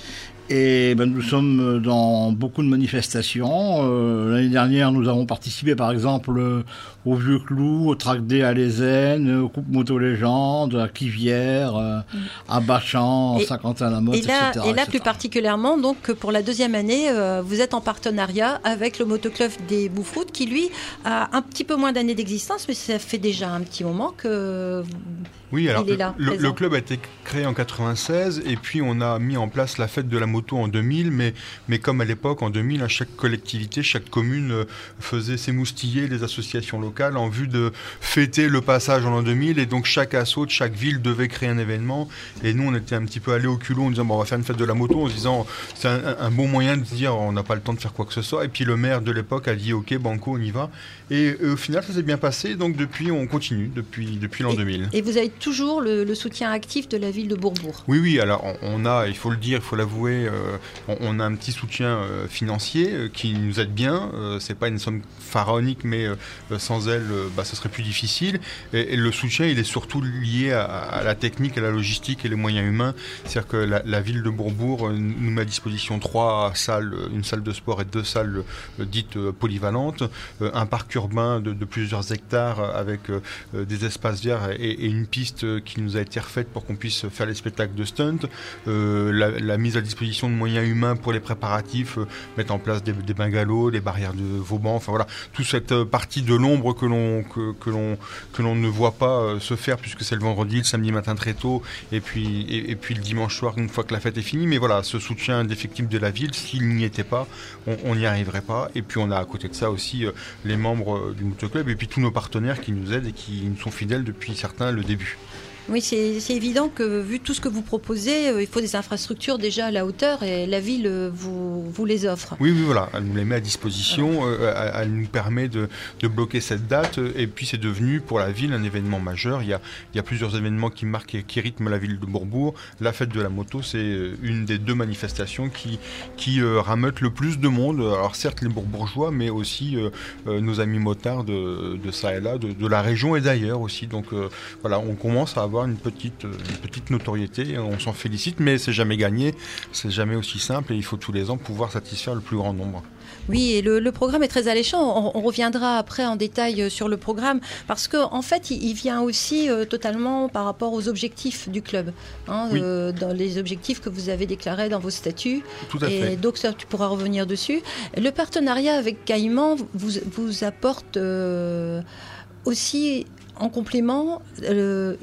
Et ben, nous sommes dans beaucoup de manifestations. Euh, l'année dernière, nous avons participé par exemple euh, au Vieux Clou, au Track Day à Lézenne, au Coupe Moto Légende, à Quivière, euh, à Bachan, Et- Saint-Quentin-la-Motte, Et là, et cetera, et là et plus cetera. particulièrement, donc pour la deuxième année, euh, vous êtes en partenariat avec le motoclub des Bouffroutes, qui lui a un petit peu moins d'années d'existence, mais ça fait déjà un petit moment que Oui, alors il est là, le, présent. le club a été créé en quatre-vingt-seize et puis on a mis en place la fête de la moto en deux mille, mais, mais comme à l'époque, en deux mille, hein, chaque collectivité, chaque commune euh, faisait s'émoustiller les associations locales en vue de fêter le passage en l'an deux mille, et donc chaque assaut de chaque ville devait créer un événement, et nous on était un petit peu allés au culot en disant bon, on va faire une fête de la moto, en se disant c'est un, un bon moyen de se dire on n'a pas le temps de faire quoi que ce soit, et puis le maire de l'époque a dit ok banco on y va, et, et au final ça s'est bien passé, donc depuis on continue, depuis, depuis l'an deux mille. Et vous avez toujours le, le soutien actif de la ville de Bourbourg. Oui, oui, alors on, on a, il faut le dire, il faut l'avouer, euh, on, on a un petit soutien euh, financier euh, qui nous aide bien. Euh, c'est pas une somme pharaonique, mais euh, sans elle, euh, bah, ce serait plus difficile. Et, et le soutien, il est surtout lié à, à la technique, à la logistique et les moyens humains. C'est-à-dire que la, la ville de Bourbourg euh, nous met à disposition trois salles, une salle de sport et deux salles euh, dites euh, polyvalentes, euh, un parc urbain de, de plusieurs hectares avec euh, des espaces verts et, et une piste euh, qui nous a été refaite pour qu'on puisse faire les spectacles de stunt, euh, la, la mise à disposition de moyens humains pour les préparatifs, euh, mettre en place des, des bungalows, des barrières de Vauban, enfin voilà, toute cette euh, partie de l'ombre que l'on que, que l'on que l'on ne voit pas euh, se faire, puisque c'est le vendredi, le samedi matin très tôt, et puis et, et puis le dimanche soir une fois que la fête est finie. Mais voilà, ce soutien indéfectible de la ville, s'il n'y était pas, on n'y arriverait pas. Et puis on a à côté de ça aussi euh, les membres euh, du motoclub et puis tous nos partenaires qui nous aident et qui nous sont fidèles depuis certains le début. Oui, c'est c'est évident que vu tout ce que vous proposez, euh, il faut des infrastructures déjà à la hauteur, et la ville euh, vous, vous les offre. Oui, oui, voilà, elle nous les met à disposition, euh, elle, elle nous permet de, de bloquer cette date, euh, et puis c'est devenu pour la ville un événement majeur. Il y a, il y a plusieurs événements qui marquent et qui rythment la ville de Bourbourg. La fête de la moto, c'est euh, une des deux manifestations qui, qui euh, rameutent le plus de monde. Alors certes les Bourbourgeois, mais aussi euh, euh, nos amis motards de, de ça et là, de, de la région et d'ailleurs aussi. Donc euh, voilà, on commence à avoir une petite, une petite notoriété, on s'en félicite, mais c'est jamais gagné, c'est jamais aussi simple, et il faut tous les ans pouvoir satisfaire le plus grand nombre. Oui, et le, le programme est très alléchant. On, on reviendra après en détail sur le programme, parce qu'en en fait, il, il vient aussi euh, totalement par rapport aux objectifs du club, hein, Oui. euh, dans les objectifs que vous avez déclarés dans vos statuts. Tout à Et fait. donc, ça, tu pourras revenir dessus. Le partenariat avec Caïman vous, vous apporte euh, aussi en complément euh,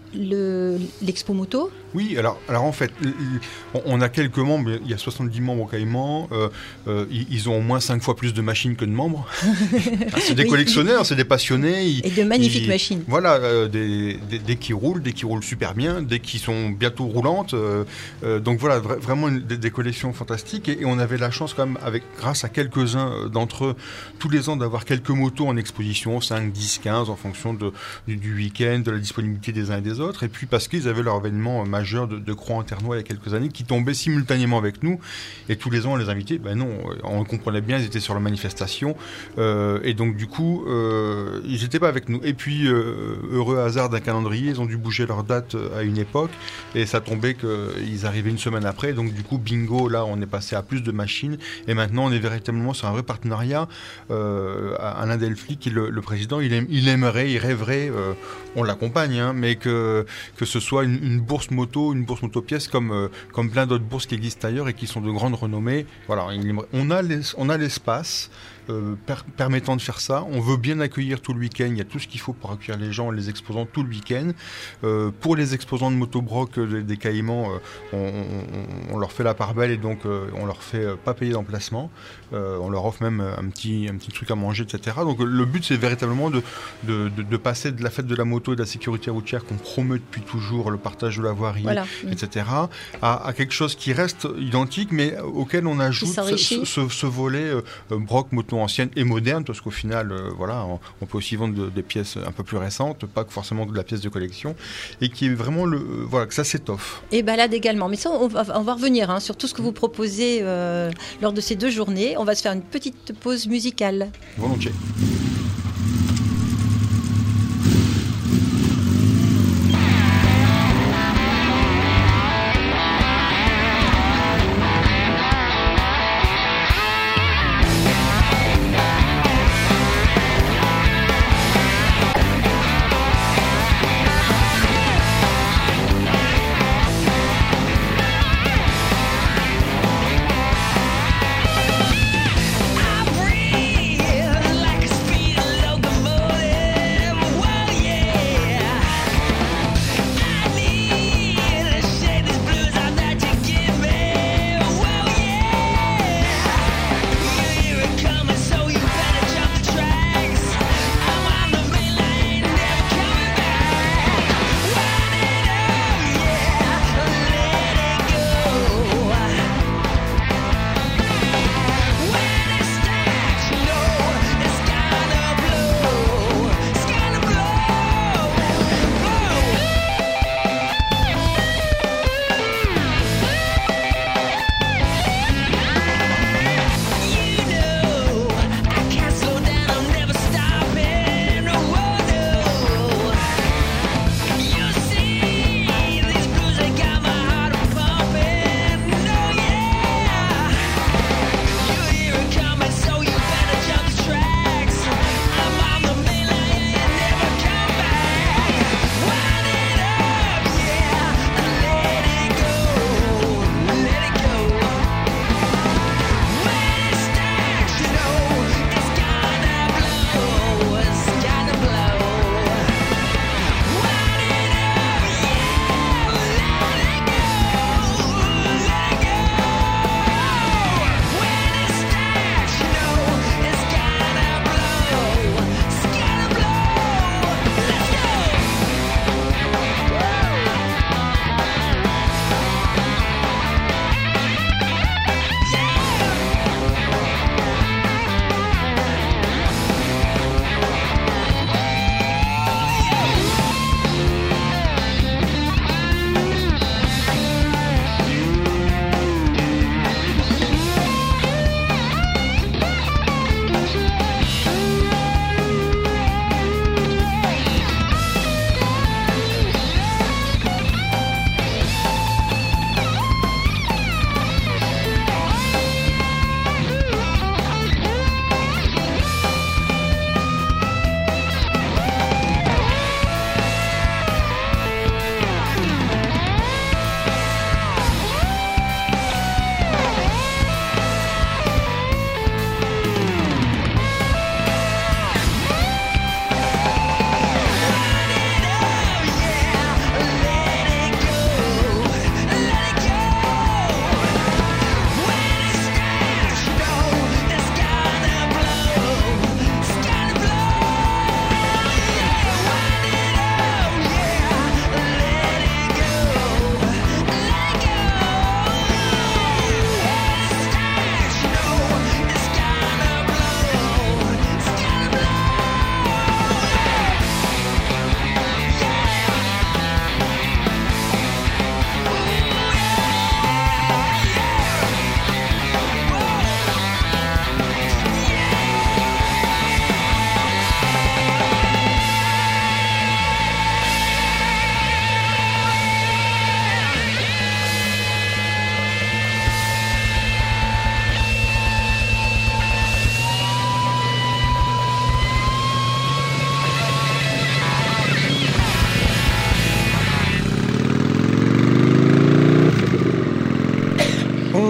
le- l'expo moto. Oui, alors, alors en fait, l- l- on- on a quelques membres, il y a soixante-dix membres au Caïman, euh, euh, ils, ils ont au moins cinq fois plus de machines que de membres. Ah, c'est des Oui. collectionneurs, c'est des passionnés. ils- Et de magnifiques ils- machines. Voilà, euh, des, des, des qui roulent, des qui roulent super bien, des qui sont bientôt roulantes. euh, euh, donc voilà, vra- vraiment une- des, des collections fantastiques. Et, et on avait la chance quand même, avec, grâce à quelques-uns euh, d'entre eux, tous les ans d'avoir quelques motos en exposition, cinq, dix, quinze, en fonction de, du, du week-end, de la disponibilité des uns et des autres. Et puis parce qu'ils avaient leur événement euh, majeur de, de Croix-en-Ternois il y a quelques années, qui tombait simultanément avec nous. Et tous les ans, on les invitait. Ben non, euh, on le comprenait bien, ils étaient sur la manifestation. Euh, et donc du coup, euh, ils n'étaient pas avec nous. Et puis, euh, heureux hasard d'un calendrier, ils ont dû bouger leur date à une époque. Et ça tombait qu'ils arrivaient une semaine après. Donc du coup, bingo, là, on est passé à plus de machines. Et maintenant, on est véritablement sur un vrai partenariat. Euh, Alain Delphi, qui est le, le président, il, aime, il aimerait, il rêverait, euh, on l'accompagne, hein, mais que, que ce soit une, une bourse moto, une bourse moto-pièce, comme, euh, comme plein d'autres bourses qui existent ailleurs et qui sont de grande renommée. Voilà, il aimerait- on a les- on a l'espace. Euh, per- permettant de faire ça. On veut bien accueillir tout le week-end. Il y a tout ce qu'il faut pour accueillir les gens, les exposants tout le week-end. Euh, pour les exposants de motobroc euh, des, des Caïmans, euh, on, on- on leur fait la part belle et donc euh, on leur fait euh, pas payer d'emplacement. Euh, on leur offre même un petit, un petit truc à manger, et cetera. Donc euh, le but, c'est véritablement de, de, de, de passer de la fête de la moto et de la sécurité routière qu'on promeut depuis toujours, le partage de la voirie, Voilà. et cetera, à, à quelque chose qui reste identique, mais auquel on ajoute ce, s'enrichit. ce- ce- ce volet euh, euh, broc, moto ancienne et moderne, parce qu'au final, euh, voilà, on, on peut aussi vendre de- des pièces un peu plus récentes, pas que forcément de la pièce de collection, et qui est vraiment le, euh, voilà, que ça s'étoffe. Et balade également. Mais ça, on va, on va revenir hein, sur tout ce que vous proposez euh, lors de ces deux journées. On va se faire une petite pause musicale. Volontiers. Thank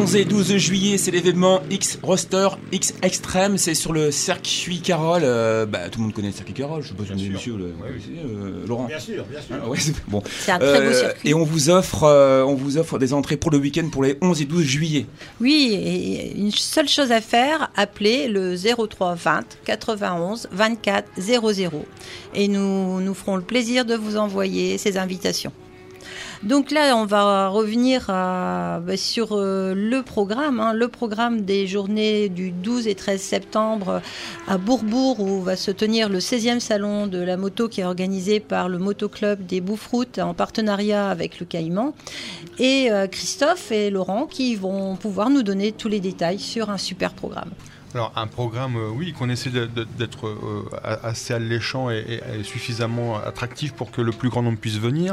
onze et douze juillet, c'est l'événement X Roster X Extreme. C'est sur le circuit Carole. Euh, bah, tout le monde connaît le circuit Carole, je suppose, monsieur, le, ouais, euh, Laurent. Bien sûr, bien sûr. Ah, ouais, c'est, bon. C'est un très beau Euh, circuit. Et on vous offre, euh, on vous offre des entrées pour le week-end pour les onze et douze juillet. Oui, et une seule chose à faire, appelez le zéro trois vingt quatre-vingt-onze vingt-quatre zéro zéro et nous nous ferons le plaisir de vous envoyer ces invitations. Donc là, on va revenir à, bah, sur euh, le programme, hein, le programme des journées du douze et treize septembre à Bourbourg, où va se tenir le seizième salon de la moto qui est organisé par le Motoclub des Bouffroutes en partenariat avec le Caïman. Et euh, Christophe et Laurent qui vont pouvoir nous donner tous les détails sur un super programme. Alors un programme, euh, oui, qu'on essaie de- de- d'être euh, assez alléchant et, et- et suffisamment attractif pour que le plus grand nombre puisse venir.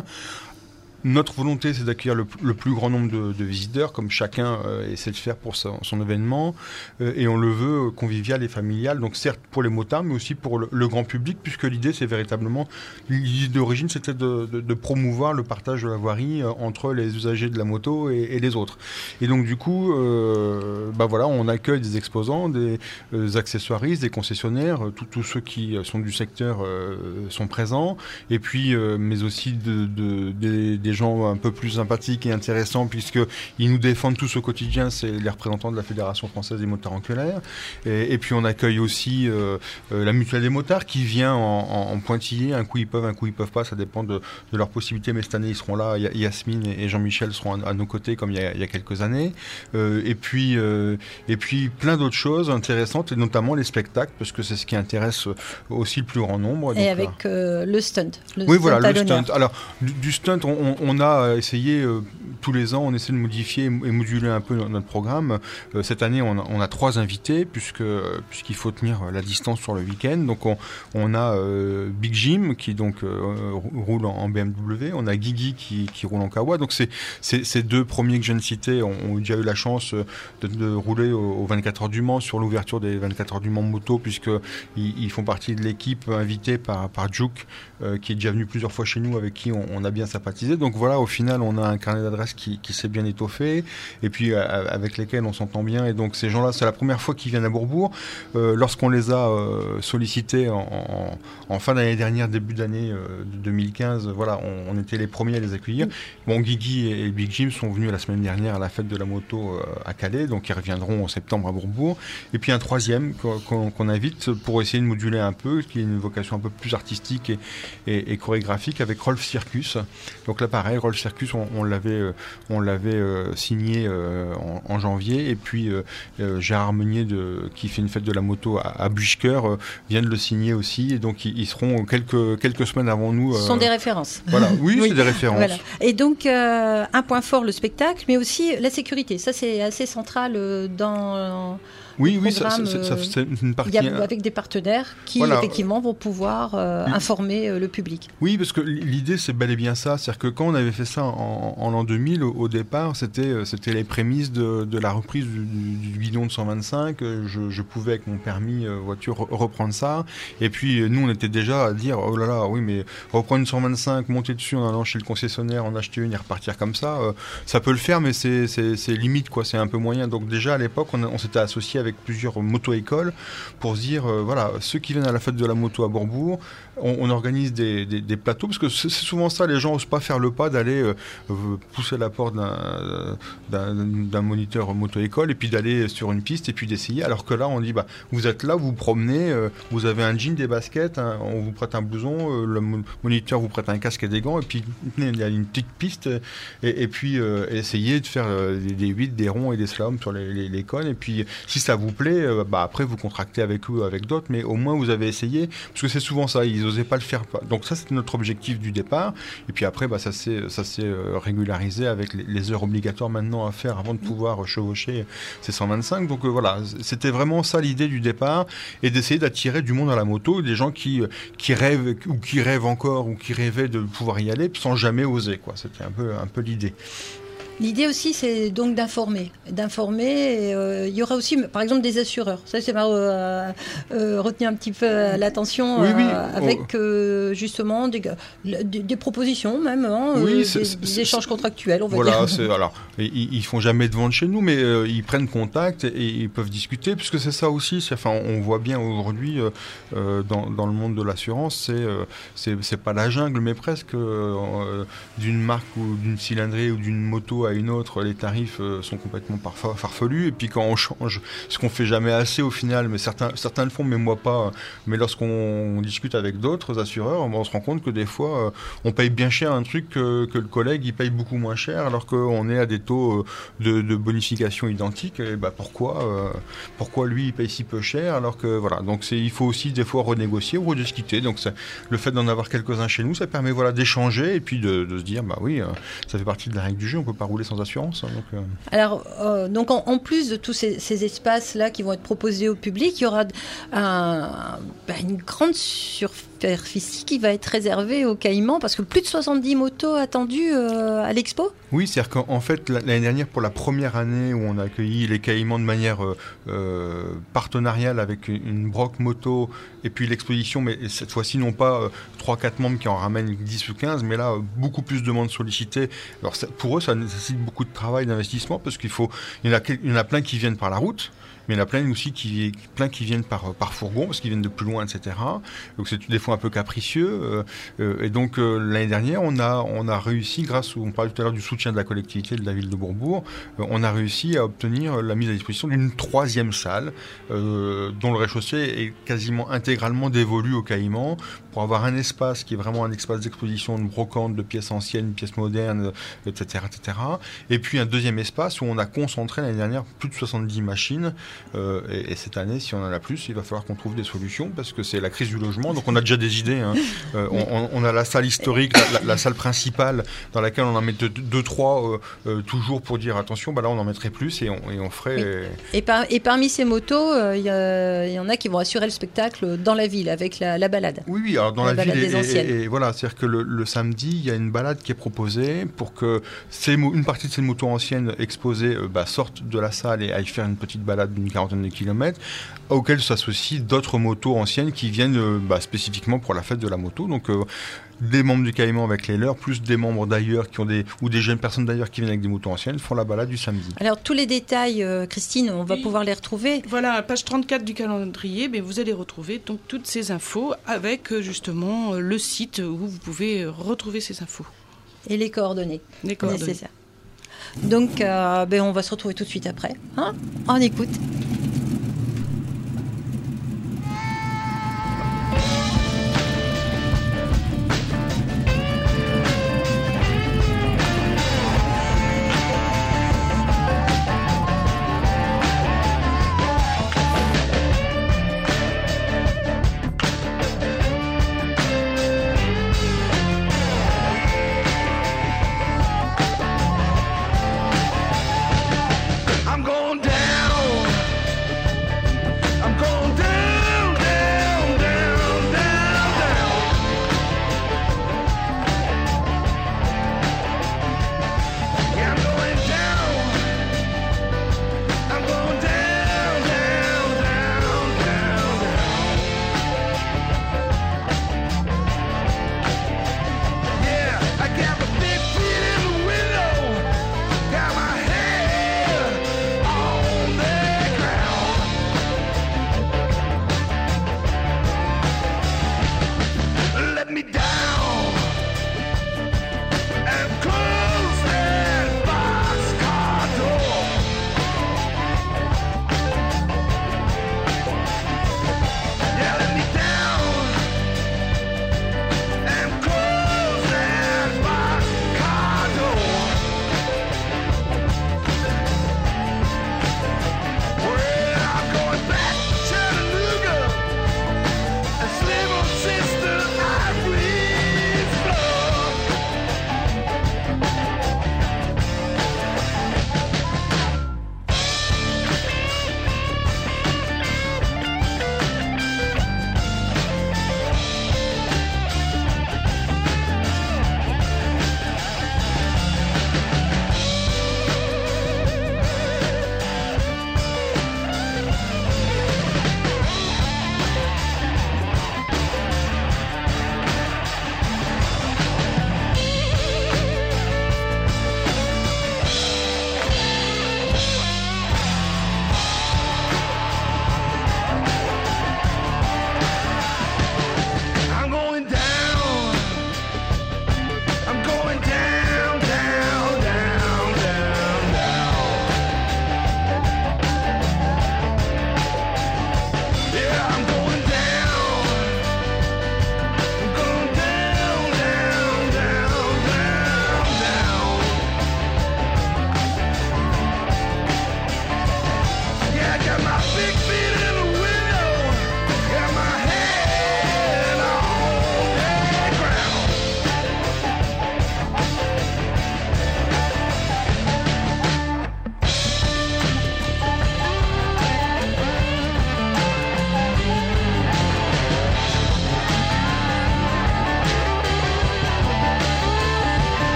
Notre volonté, c'est d'accueillir le, le plus grand nombre de, de visiteurs, comme chacun euh, essaie de faire pour son, son événement, euh, et on le veut convivial et familial. Donc certes pour les motards, mais aussi pour le, le grand public, puisque l'idée, c'est véritablement, l'idée d'origine, c'était de, de, de promouvoir le partage de la voirie euh, entre les usagers de la moto et, et les autres. Et donc du coup, euh, bah voilà, on accueille des exposants, des euh, accessoiristes, des concessionnaires, euh, tous tous ceux qui sont du secteur euh, sont présents, et puis euh, mais aussi de, de, des, des gens un peu plus sympathiques et intéressants, puisqu'ils nous défendent tous au quotidien, c'est les représentants de la Fédération française des motards en colère. Et, et puis on accueille aussi euh, euh, la Mutuelle des motards qui vient en, en, en pointillé. Un coup ils peuvent, un coup ils peuvent pas, ça dépend de, de leurs possibilités, mais cette année ils seront là. Ya- Yasmine et Jean-Michel seront à, à nos côtés comme il y a, il y a quelques années. Euh, et, puis, euh, et puis plein d'autres choses intéressantes, et notamment les spectacles, parce que c'est ce qui intéresse aussi le plus grand nombre. Et Donc, avec euh, le stunt. Le oui, stunt voilà, à le l'honneur. stunt. Alors, du, du stunt, on, on- on a essayé, euh, tous les ans, on essaie de modifier et moduler un peu no- notre programme. Euh, cette année, on a, on a trois invités, puisque, puisqu'il faut tenir la distance sur le week-end. Donc, on, on a euh, Big Jim, qui donc euh, roule en, en B M W. On a Guigui, qui, qui roule en Kawa. Donc, c'est, c'est, ces deux premiers que je viens de citer ont, ont déjà eu la chance de, de rouler au, au vingt-quatre heures du Mans, sur l'ouverture des vingt-quatre heures du Mans moto, puisqu'ils ils font partie de l'équipe invitée par, par Juke, euh, qui est déjà venu plusieurs fois chez nous, avec qui on, on a bien sympathisé. Donc voilà, au final, on a un carnet d'adresses qui, qui s'est bien étoffé, et puis euh, avec lesquels on s'entend bien. Et donc ces gens-là, c'est la première fois qu'ils viennent à Bourbourg. Euh, lorsqu'on les a euh, sollicités en, en, en fin d'année dernière, début d'année euh, de deux mille quinze, voilà, on, on était les premiers à les accueillir. Bon, Guigui et, et Big Jim sont venus la semaine dernière à la fête de la moto euh, à Calais, donc ils reviendront en septembre à Bourbourg. Et puis un troisième qu'on, qu'on, qu'on invite pour essayer de moduler un peu, qui a une vocation un peu plus artistique et, et, et chorégraphique, avec Rolf Circus. Donc là, pareil, Rolf Circus, on, on l'avait, euh, on l'avait euh, signé euh, en, en janvier, et puis euh, euh, Gérard Meunier, de, qui fait une fête de la moto à, à Buschker, euh, vient de le signer aussi, et donc ils, ils seront quelques, quelques semaines avant nous. Ce sont euh, des références. Voilà, oui, Oui. c'est des références. Voilà. Et donc, euh, un point fort, le spectacle, mais aussi la sécurité. Ça, c'est assez central euh, dans... Oui, le oui, ça, programme, ça- ça- euh, c'est une Il partie. y a, avec des partenaires qui, Voilà. effectivement, vont pouvoir euh, informer euh, le public. Oui, parce que l'idée, c'est bel et bien ça. C'est-à-dire que quand on avait fait ça en, en l'an deux mille, au, au départ, c'était, euh, c'était les prémices de, de la reprise du, du, du guidon de cent vingt-cinq. Euh, Je, je pouvais, avec mon permis euh, voiture, re- reprendre ça. Et puis, euh, nous, on était déjà à dire, oh là là, oui, mais reprendre une cent vingt-cinq, monter dessus en allant chez le concessionnaire, en acheter une et repartir comme ça, euh, ça peut le faire, mais c'est, c'est, c'est limite, quoi. C'est un peu moyen. Donc déjà, à l'époque, on, a- on s'était associé avec plusieurs moto-écoles pour se dire, euh, voilà, ceux qui viennent à la fête de la moto à Bourbourg, on, on organise des, des, des plateaux, parce que c'est c'est souvent ça, les gens n'osent pas faire le pas d'aller euh, euh, pousser la porte d'un, d'un, d'un moniteur moto-école, et puis d'aller sur une piste, et puis d'essayer, alors que là, on dit, bah, vous êtes là, vous vous promenez, euh, vous avez un jean, des baskets, un- on vous prête un blouson, euh, le mo- moniteur vous prête un casque et des gants, et puis il y a une petite piste, et, et puis euh, essayez de faire euh, des, des huit, des ronds et des slaloms sur les, les, les cônes, et puis si ça vous plaît, euh, bah, après vous contractez avec eux, avec d'autres, mais au moins vous avez essayé, parce que c'est souvent ça, ils n'osaient pas le faire. Donc ça, c'était notre objectif du départ, et puis après, bah, ça s'est ça s'est euh, régularisé avec les, les heures obligatoires maintenant à faire avant de pouvoir euh, chevaucher ces cent vingt-cinq. Donc euh, voilà, c'était vraiment ça l'idée du départ, et d'essayer d'attirer du monde à la moto, des gens qui, euh, qui rêvent, ou qui rêvent encore, ou qui rêvaient de pouvoir y aller, sans jamais oser, quoi. C'était un peu, un peu l'idée. L'idée aussi, c'est donc d'informer. D'informer, et, euh, il y aura aussi, par exemple, des assureurs. Ça, c'est m'a euh, euh, retenu un petit peu l'attention Oui, oui. euh, avec Oh. euh, justement des, des, des propositions même, hein, Oui, euh, c'est- des, c'est- des c'est- échanges contractuels, on va Voilà, dire. c'est, alors, et ils, ils font jamais de vente chez nous, mais euh, ils prennent contact et, et ils peuvent discuter, puisque c'est ça aussi. C'est, enfin, on voit bien aujourd'hui euh, euh, dans, dans le monde de l'assurance, c'est, euh, c'est, c'est pas la jungle, mais presque euh, d'une marque ou d'une cylindrée ou d'une moto à une autre, les tarifs euh, sont complètement parfa- farfelus. Et puis quand on change, ce qu'on fait jamais assez au final, mais certains, certains le font, mais moi pas. Mais lorsqu'on discute avec d'autres assureurs, on se rend compte que des fois, euh, on paye bien cher un truc que, que le collègue il paye beaucoup moins cher, alors qu'on est à des taux euh, de, de bonification identiques. Et bah pourquoi, euh, pourquoi lui il paye si peu cher, alors que voilà. Donc c'est, il faut aussi des fois renégocier ou rediscuter. Donc c'est, le fait d'en avoir quelques-uns chez nous, ça permet voilà d'échanger et puis de, de se dire bah oui, euh, ça fait partie de la règle du jeu. On peut pas rouler sans assurance. Hein, donc, euh... Alors, euh, donc en, en plus de tous ces, ces espaces-là qui vont être proposés au public, il y aura un, bah, une grande superficie qui va être réservée aux Caïmans, parce que plus de soixante-dix motos attendues euh, à l'expo. Oui, c'est-à-dire qu'en en fait, l'année dernière, pour la première année où on a accueilli les Caïmans de manière euh, euh, partenariale avec une Broc Moto et puis l'exposition, mais cette fois-ci, non pas euh, trois quatre membres qui en ramènent dix ou quinze, mais là, euh, beaucoup plus de demandes sollicitées. Alors ça, pour eux, ça nécessite beaucoup de travail, d'investissement, parce qu'il faut, il y en a, il y en a plein qui viennent par la route, mais il y en a plein aussi qui, plein qui viennent par, par fourgon, parce qu'ils viennent de plus loin, et cetera. Donc c'est des fois un peu capricieux. Euh, euh, et donc euh, l'année dernière, on a, on a réussi, grâce au, on parlait tout à l'heure du soutien de la collectivité de la ville de Bourbourg, euh, on a réussi à obtenir la mise à disposition d'une troisième salle, euh, dont le rez-de-chaussée est quasiment intégralement dévolu aux Caïmans, pour avoir un espace qui est vraiment un espace d'exposition de brocante, de pièces anciennes, pièces modernes, et cetera, et cetera. Et puis un deuxième espace où on a concentré l'année dernière plus de soixante-dix machines. Euh, et, et cette année, si on en a plus, il va falloir qu'on trouve des solutions, parce que c'est la crise du logement. Donc on a déjà des idées. Hein. Euh, on, on, on a la salle historique, la, la, la salle principale, dans laquelle on en met deux, deux trois euh, euh, toujours pour dire attention. Bah là, on en mettrait plus et on, et on ferait. Oui. Et, par, et parmi ces motos, il euh, y, y en a qui vont assurer le spectacle dans la ville avec la, la balade. Oui, oui. Alors dans la, la, la ville des et, anciennes. Et, et voilà, c'est-à-dire que le, le samedi, il y a une balade qui est proposée pour que ces, une partie de ces motos anciennes exposées euh, bah, sortent de la salle et aillent faire une petite balade d'une quarantaine de kilomètres, auxquelles s'associent d'autres motos anciennes qui viennent euh, bah, spécifiquement pour la fête de la moto. Donc euh, des membres du Caïman avec les leurs, plus des membres d'ailleurs qui ont des, ou des jeunes personnes d'ailleurs qui viennent avec des motos anciennes, font la balade du samedi. Alors tous les détails, euh, Christine, on va Oui. pouvoir les retrouver. Voilà, page trente-quatre du calendrier, mais vous allez retrouver donc toutes ces infos avec euh, justement euh, le site où vous pouvez euh, retrouver ces infos. Et les coordonnées. Les coordonnées. Nécessaires. Donc, euh, ben, on va se retrouver tout de suite après. Hein, on écoute. I'm going down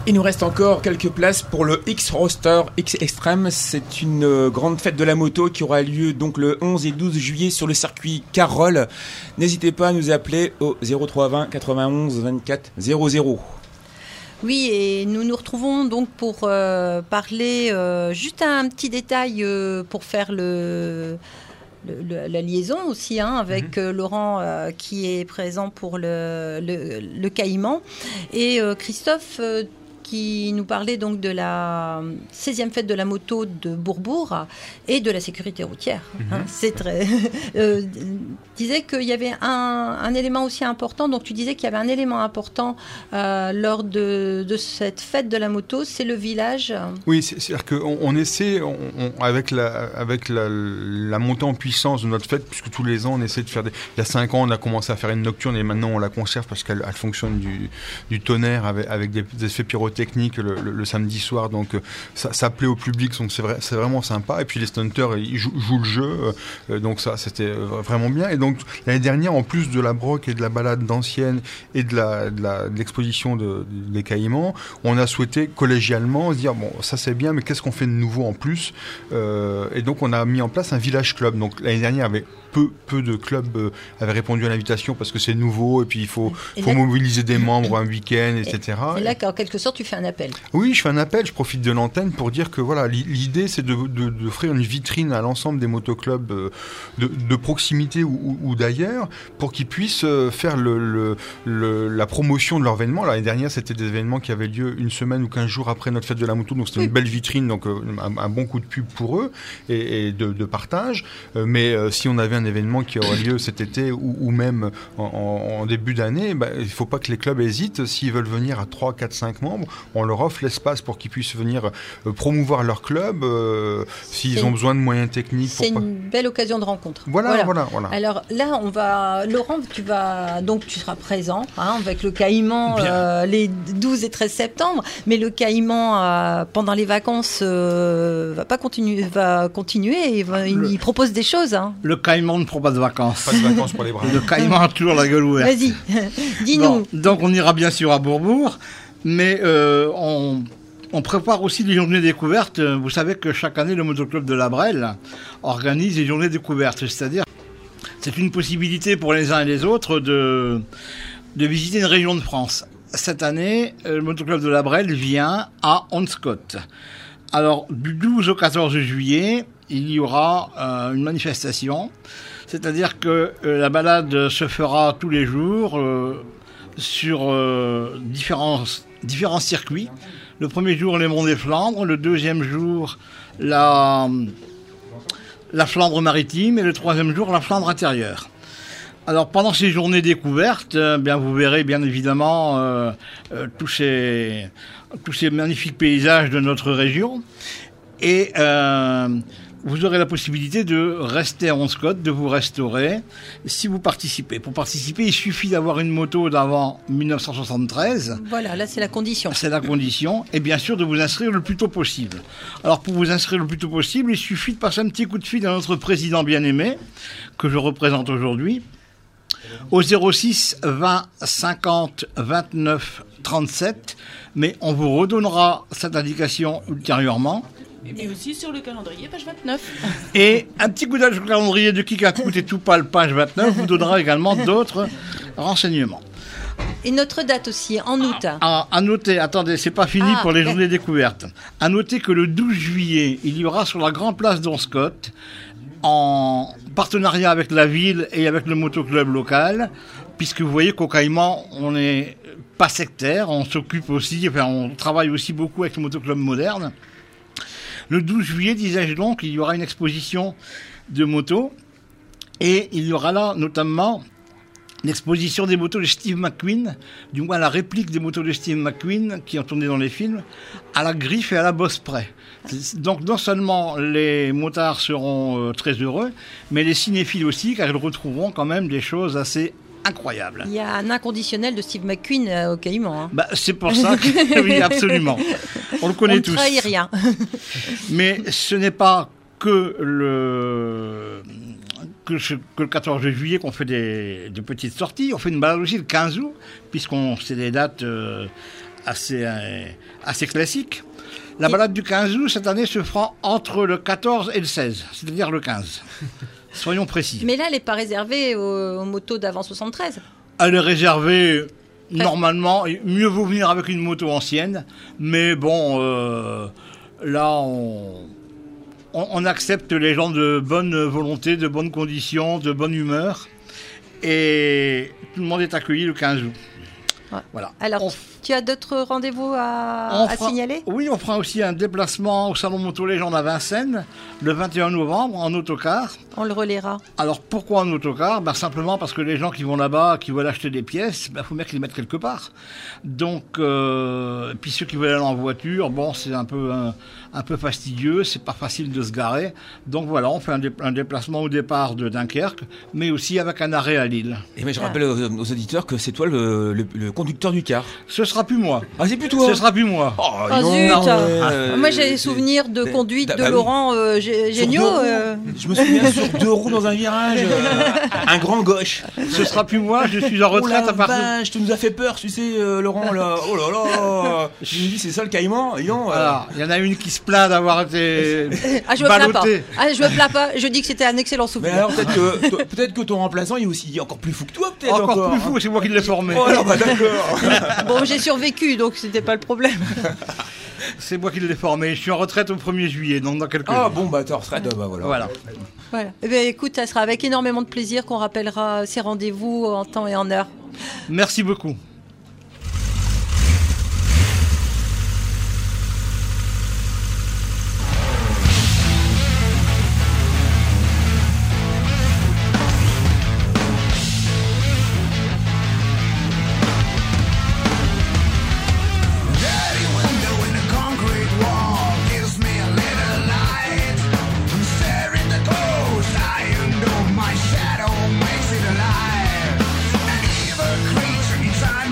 Il nous reste encore quelques places pour le X-Roster X Extreme. C'est une euh, grande fête de la moto qui aura lieu donc le onze et douze juillet sur le circuit Carroll. N'hésitez pas à nous appeler au zéro trois vingt quatre-vingt-onze vingt-quatre zéro zéro. Oui, et nous nous retrouvons donc pour euh, parler euh, juste un petit détail euh, pour faire le... Le, le, la liaison aussi hein, avec mmh. euh, Laurent euh, qui est présent pour le, le, le Caïman et euh, Christophe euh, qui nous parlait donc de la seizième fête de la moto de Bourbourg et de la sécurité routière. Mmh. Hein, c'est très... euh, disait qu'il y avait un, un élément aussi important, donc tu disais qu'il y avait un élément important euh, lors de, de cette fête de la moto, c'est le village. Oui, c'est, c'est-à-dire qu'on on essaie, on, on, avec, la, avec la, la montée en puissance de notre fête, puisque tous les ans on essaie de faire des... Il y a cinq ans on a commencé à faire une nocturne et maintenant on la conserve parce qu'elle elle fonctionne du, du tonnerre avec, avec des, des effets pyrotechniques le, le, le samedi soir, donc ça, ça plaît au public, donc c'est, vrai, c'est vraiment sympa. Et puis les stunters ils jouent, jouent le jeu, euh, donc ça c'était vraiment bien. Et donc Donc, l'année dernière, en plus de la broc et de la balade d'anciennes et de, la, de, la, de l'exposition de, des Caïmans, on a souhaité collégialement se dire, bon, ça c'est bien, mais qu'est-ce qu'on fait de nouveau en plus euh, Et donc, on a mis en place un village club. Donc, l'année dernière, avec peu, peu de clubs euh, avaient répondu à l'invitation parce que c'est nouveau et puis il faut, faut là, mobiliser des membres un week-end, et cetera. Et là, en quelque sorte, tu fais un appel. Oui, je fais un appel, je profite de l'antenne pour dire que voilà, l'idée, c'est de, de, d'offrir une vitrine à l'ensemble des motoclubs euh, de, de proximité ou, ou, ou d'ailleurs pour qu'ils puissent euh, faire le, le, le, la promotion de leur événement. L'année dernière, c'était des événements qui avaient lieu une semaine ou quinze jours après notre fête de la moto, donc c'était oui. une belle vitrine, donc euh, un, un bon coup de pub pour eux et, et de, de partage. Euh, mais euh, si on avait un événement qui aura lieu cet été ou, ou même en, en, en début d'année, bah, il ne faut pas que les clubs hésitent. S'ils veulent venir à trois, quatre, cinq membres, on leur offre l'espace pour qu'ils puissent venir euh, promouvoir leur club. Euh, s'ils c'est ont une... besoin de moyens techniques. C'est pour une pas... belle occasion de rencontre. Voilà, voilà, voilà, voilà. Alors là, on va, Laurent, tu vas donc tu seras présent hein, avec le Caïman euh, les douze et treize septembre, mais le Caïman euh, pendant les vacances euh, va pas continuer, va continuer. Et va, le... il propose des choses. Hein. Le Caïman ne prend pas de vacances. Pas de vacances pour les bras. Le Caïman a toujours la gueule ouverte. Vas-y, dis-nous. Bon, donc on ira bien sûr à Bourbourg, mais euh, on, on prépare aussi des journées découvertes. Vous savez que chaque année, le motoclub de la Brelle organise des journées découvertes, c'est-à-dire c'est une possibilité pour les uns et les autres de, de visiter une région de France. Cette année, le motoclub de la Brelle vient à Honscott. Alors, du douze au quatorze juillet, il y aura euh, une manifestation. C'est-à-dire que euh, la balade se fera tous les jours euh, sur euh, différents, différents circuits. Le premier jour, les Monts des Flandres. Le deuxième jour, la, la Flandre maritime. Et le troisième jour, la Flandre intérieure. Alors, pendant ces journées découvertes, euh, bien, vous verrez bien évidemment euh, euh, tous, ces, tous ces magnifiques paysages de notre région. Et... Euh, vous aurez la possibilité de rester à Honscott, de vous restaurer, si vous participez. Pour participer, il suffit d'avoir une moto d'avant dix-neuf cent soixante-treize. Voilà, là c'est la condition. C'est la condition. Et bien sûr, de vous inscrire le plus tôt possible. Alors, pour vous inscrire le plus tôt possible, il suffit de passer un petit coup de fil à notre président bien-aimé, que je représente aujourd'hui, au zéro six vingt cinquante vingt-neuf trente-sept. Mais on vous redonnera cette indication ultérieurement. Et aussi sur le calendrier, page vingt-neuf. Et un petit coup d'œil sur le calendrier de Kikakout et Toupal, page vingt-neuf, vous donnera également d'autres renseignements. Et notre date aussi, en août. À, à noter, attendez, c'est pas fini ah, pour les journées découvertes. À noter que le douze juillet, il y aura sur la grande place d'Honscott, en partenariat avec la ville et avec le motoclub local, puisque vous voyez qu'au Caïman, on n'est pas sectaire, on s'occupe aussi, enfin, on travaille aussi beaucoup avec le motoclub moderne. Le douze juillet, disais-je donc, il y aura une exposition de motos et il y aura là notamment l'exposition des motos de Steve McQueen, du moins la réplique des motos de Steve McQueen qui ont tourné dans les films, à la griffe et à la bosse près. Donc non seulement les motards seront euh, très heureux, mais les cinéphiles aussi, car ils retrouveront quand même des choses assez incroyables. Il y a un inconditionnel de Steve McQueen euh, au Caïman. Hein. Bah, c'est pour ça que, oui, absolument. On le connaît tous. On ne trahit rien. Mais ce n'est pas que le, que, ce, que le quatorze juillet qu'on fait des, des petites sorties. On fait une balade aussi le quinze août, puisqu'on c'est des dates euh, assez, euh, assez classique. La balade du quinze août, cette année, se fera entre le quatorze et le seize, c'est-à-dire le quinze. Soyons précis. Mais là, elle n'est pas réservée aux, aux motos d'avant soixante-treize. Elle est réservée, normalement, mieux vaut venir avec une moto ancienne, mais bon, euh, là, on, on, on accepte les gens de bonne volonté, de bonnes conditions, de bonne humeur, et tout le monde est accueilli le quinze août. Ouais. Voilà. Alors, On tu as d'autres rendez-vous à, On à fera- signaler? Oui, on fera aussi un déplacement au Salon Moto Légende à Vincennes le vingt et un novembre en autocar. On le relaiera. Alors pourquoi en autocar? Ben, simplement parce que les gens qui vont là-bas, qui veulent acheter des pièces, ben, faut bien qu'ils les mettent quelque part. Donc, euh, puis ceux qui veulent aller en voiture, bon, c'est un peu un, un peu fastidieux, c'est pas facile de se garer. Donc voilà, on fait un, dé- un déplacement au départ de Dunkerque, mais aussi avec un arrêt à Lille. Et mais je rappelle aux, aux auditeurs que c'est toi le, le, le conducteur du car. Ce sera plus moi. Ah, c'est plus toi. Ce sera plus moi. Oh, Ah non, zut euh, Moi j'ai des c'est- souvenirs de c'est- conduite bah de oui. Laurent euh, Gé- Sur Géniaux. deux roues. euh. Je me souviens sur deux roues dans un virage, euh, un grand gauche. Ce sera plus moi, je suis en retraite Oh la à partir. vache, tu nous as fait peur, tu sais, euh, Laurent, là. Oh là là. Je me dis, c'est ça le caïman. Dis donc, euh, Voilà, il y en a une qui se plaint d'avoir été Ah, je me plains pas. ballottée. Ah, je me plains pas. Je dis que c'était un excellent Mais souvenir. alors peut-être que toi- peut-être que ton remplaçant il est aussi encore plus fou que toi, peut-être Encore, encore. plus fou, c'est moi qui l'ai formé. Oh alors bah d'accord. Bon, j'ai survécu, donc c'était pas le problème. C'est moi qui l'ai formé. Je suis en retraite au premier juillet, donc dans quelques Ah jours. bon bah t'es en retraite, bah voilà. Voilà. Voilà. Eh bien, écoute, ça sera avec énormément de plaisir qu'on rappellera ces rendez-vous en temps et en heure. Merci beaucoup. Dirty window in a concrete wall gives me a little light. I'm staring the ghost. I know my shadow makes it alive. An evil creature inside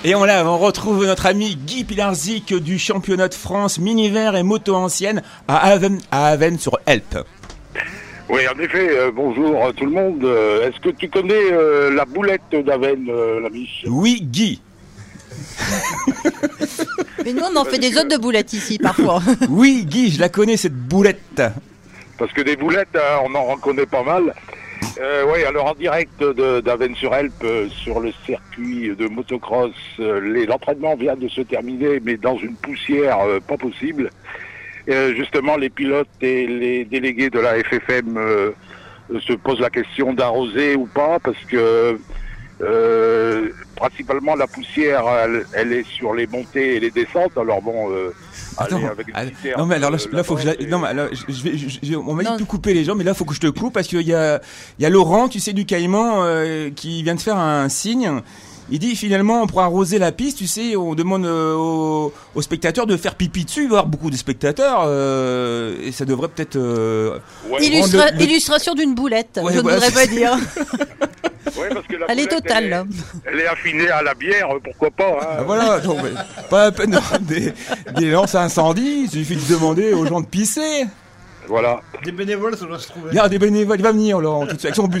Et on, là, on retrouve notre ami Guy Pilarczyk du championnat de France mini-vert et moto ancienne à Aven, à Aven sur Helpe. Oui, en effet, euh, bonjour à tout le monde. Euh, Est-ce que tu connais euh, la boulette d'Aven, euh, la Miche? Oui, Guy. Mais nous, on en fait des autres de boulettes ici, parfois. Oui, Guy, je la connais, cette boulette. Parce que des boulettes, hein, on en reconnaît pas mal. Euh, oui, alors en direct de- d'Aven-sur-Helpe, euh, sur le circuit de motocross, euh, les- l'entraînement vient de se terminer, mais dans une poussière euh, pas possible. Euh, justement, les pilotes et les délégués de la F F M euh, euh, se posent la question d'arroser ou pas, parce que euh, principalement la poussière, elle, elle est sur les montées et les descentes. Alors bon, euh, Attends, aller avec une ah, citerne, non mais alors là, euh, là faut que je, la- là-bas, non mais alors, je, je vais, je- je- on m'a dit Non. de tout couper les gens, mais là faut que je te coupe parce qu'il y a, il y a Laurent, tu sais du Caïman, euh, qui vient de faire un signe. Il dit finalement pour arroser la piste, tu sais, on demande euh, aux, aux spectateurs de faire pipi dessus. Il va y avoir beaucoup de spectateurs euh, et ça devrait peut-être. Euh, ouais, Illustra- rendre le- le- Illustration d'une boulette, Ouais, je ne voilà, voudrais c'est- pas dire. ouais, parce que la Elle est boulette, totale, elle là. Elle est affinée à la bière, pourquoi pas. Hein. Ah, voilà, donc, mais pas la peine de prendre des, des lances à incendie. Il suffit de demander aux gens de pisser. Voilà. Des bénévoles, ça doit se trouver. Il y a des bénévoles, il va venir Laurent tout de suite avec son bus.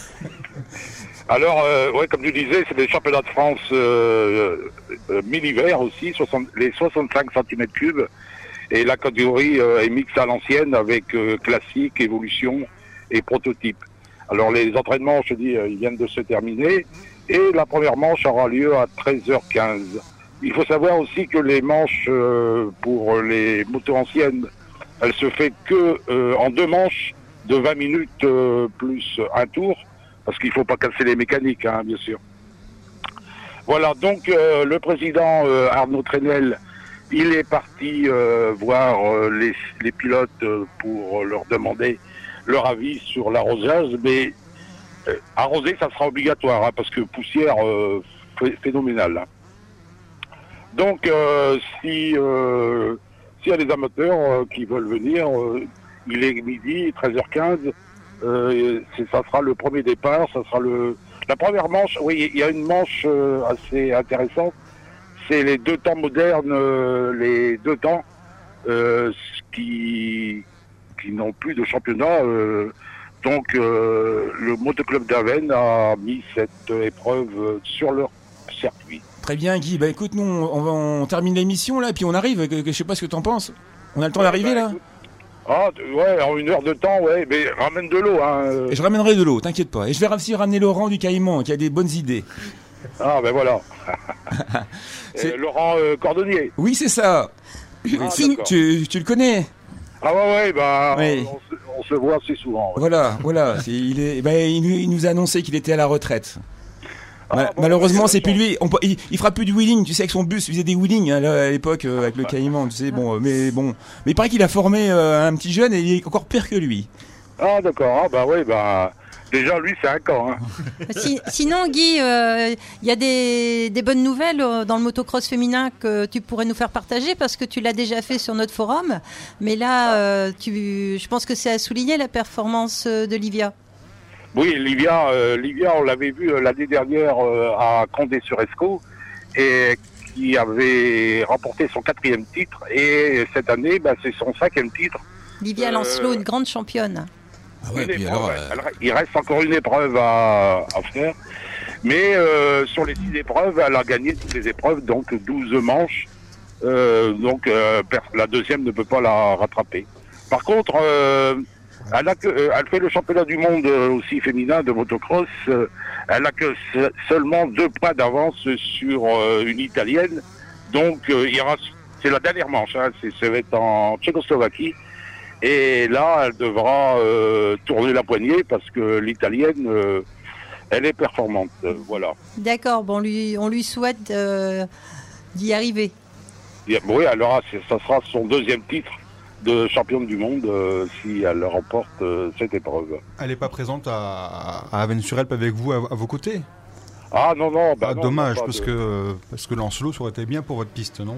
Alors, euh, ouais, comme tu disais, c'est les championnats de France euh, euh, mini-vert aussi, soixante les soixante-cinq centimètres cubes. Et la catégorie euh, est mixte à l'ancienne avec euh, classique, évolution et prototype. Alors, les entraînements, je te dis, euh, ils viennent de se terminer. Et la première manche aura lieu à treize heures quinze. Il faut savoir aussi que les manches euh, pour les motos anciennes, elles se fait que euh, en deux manches de vingt minutes euh, plus un tour. Parce qu'il ne faut pas casser les mécaniques, hein, bien sûr. Voilà, donc euh, le président euh, Arnaud Trenel, il est parti euh, voir euh, les, les pilotes euh, pour leur demander leur avis sur l'arrosage, mais euh, arroser, ça sera obligatoire, hein, parce que poussière euh, ph- phénoménale. Hein. Donc, euh, si euh, s'il y a des amateurs euh, qui veulent venir, euh, il est midi, treize heures quinze. Euh, c'est- ça sera le premier départ, ça sera le la première manche. Oui, il y a une manche euh, assez intéressante. C'est les deux temps modernes, euh, les deux temps euh, qui qui n'ont plus de championnat. euh, donc euh, le motoclub d'Aven a mis cette épreuve euh, sur leur circuit. Très bien Guy, bah écoute, nous on, va, on termine l'émission là, et puis on arrive, que- que- je sais pas ce que t'en penses. On a le temps d'arriver bah, là écoute, Ah, d- ouais, en une heure de temps, ouais, mais ramène de l'eau, hein. euh. Et je ramènerai de l'eau, t'inquiète pas. Et je vais aussi ramener Laurent du Caïman, qui a des bonnes idées. Ah, ben voilà. C'est- Euh, Laurent euh, Cordonnier. Oui, c'est ça. Ah, Si- d'accord. tu, tu le connais. Ah ouais, ouais, bah, Oui. on, se, on se voit assez souvent. ouais. Voilà, voilà. C'est- il, est, ben, il, nous- il nous a annoncé qu'il était à la retraite. Ah, Ma- bon, malheureusement, bah, c'est plus bon. lui. On peut- il, il fera plus du wheeling, tu sais, avec son bus. Il faisait des wheelings hein, là, à l'époque euh, avec le Caïman, tu sais. Bon, euh, mais bon, mais il paraît qu'il a formé euh, un petit jeune et il est encore pire que lui. Ah, d'accord, ah, bah ouais, bah, déjà, lui, c'est un camp, hein. Si- sinon, Guy, il y a des, des bonnes nouvelles euh, dans le motocross féminin que tu pourrais nous faire partager parce que tu l'as déjà fait sur notre forum. Mais là, euh, tu, je pense que c'est à souligner la performance euh, de Livia. Oui, Livia, euh, Livia, on l'avait vu euh, l'année dernière euh, à Condé-sur-Escaut et qui avait remporté son quatrième titre. Et cette année, bah, c'est son cinquième titre. Livia Euh, Lancelot, une grande championne. Ah Une épreuve, elle- il reste encore une épreuve à, à faire. Mais euh, sur les six épreuves, elle a gagné toutes les épreuves, donc douze manches. Euh, donc euh, per- la deuxième ne peut pas la rattraper. Par contre, euh, elle, a que, euh, elle fait le championnat du monde euh, aussi féminin de motocross. Euh, elle a que se- seulement deux points d'avance sur euh, une italienne. Donc euh, il y aura, c'est la dernière manche, hein, c'est, ça va être en Tchécoslovaquie. Et là, elle devra euh, tourner la poignée parce que l'italienne, euh, elle est performante. Euh, voilà. D'accord, bon, on lui, on lui souhaite euh, d'y arriver. Et, oui, alors c'est- ça sera son deuxième titre de championne du monde euh, si elle remporte euh, cette épreuve. Elle n'est pas présente à, à Aven-sur-Helpe avec vous, à, à vos côtés. Ah non, non, bah Ah, non, dommage, pas parce de- que, parce que Lancelot, ça aurait été bien pour votre piste, non?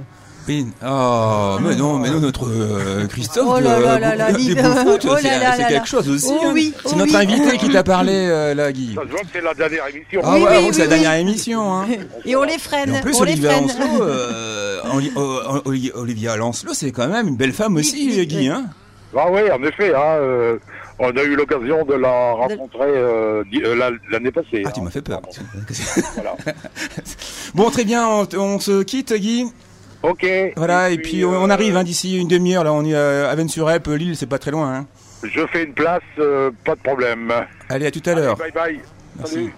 Oui. Oh, mais non, mais non, notre euh, Christophe Oh là là là là, de, Guy. des Beau-Foot, Oh là c'est, là c'est là quelque là. chose aussi. Oh hein. oui, c'est oh notre oui. invité qui t'a parlé euh, là, Guy. Ça se voit que c'est la dernière émission. Ah Oui, ouais, oui, bon, oui, c'est la oui. dernière émission. Hein. Et on les freine. Et en plus, on les Olivia freine. Lancelot, euh, Oli- euh, Oli- Olivia Lancelot, c'est quand même une belle femme aussi, Oui, oui, Guy. oui. Hein. Ah oui, en effet, hein, euh, on a eu l'occasion de la rencontrer euh, di- euh, la- l'année passée. Ah, hein. tu m'as fait peur. Voilà. Bon, très bien, on, on se quitte, Guy. Ok. Voilà, et puis, euh, on arrive hein, d'ici une demi-heure. Là, on est à Avennes-sur-Helpe, Lille, c'est pas très loin. Hein. Je fais une place, euh, pas de problème. Allez, à tout à l'heure. Bye bye. Merci. Salut.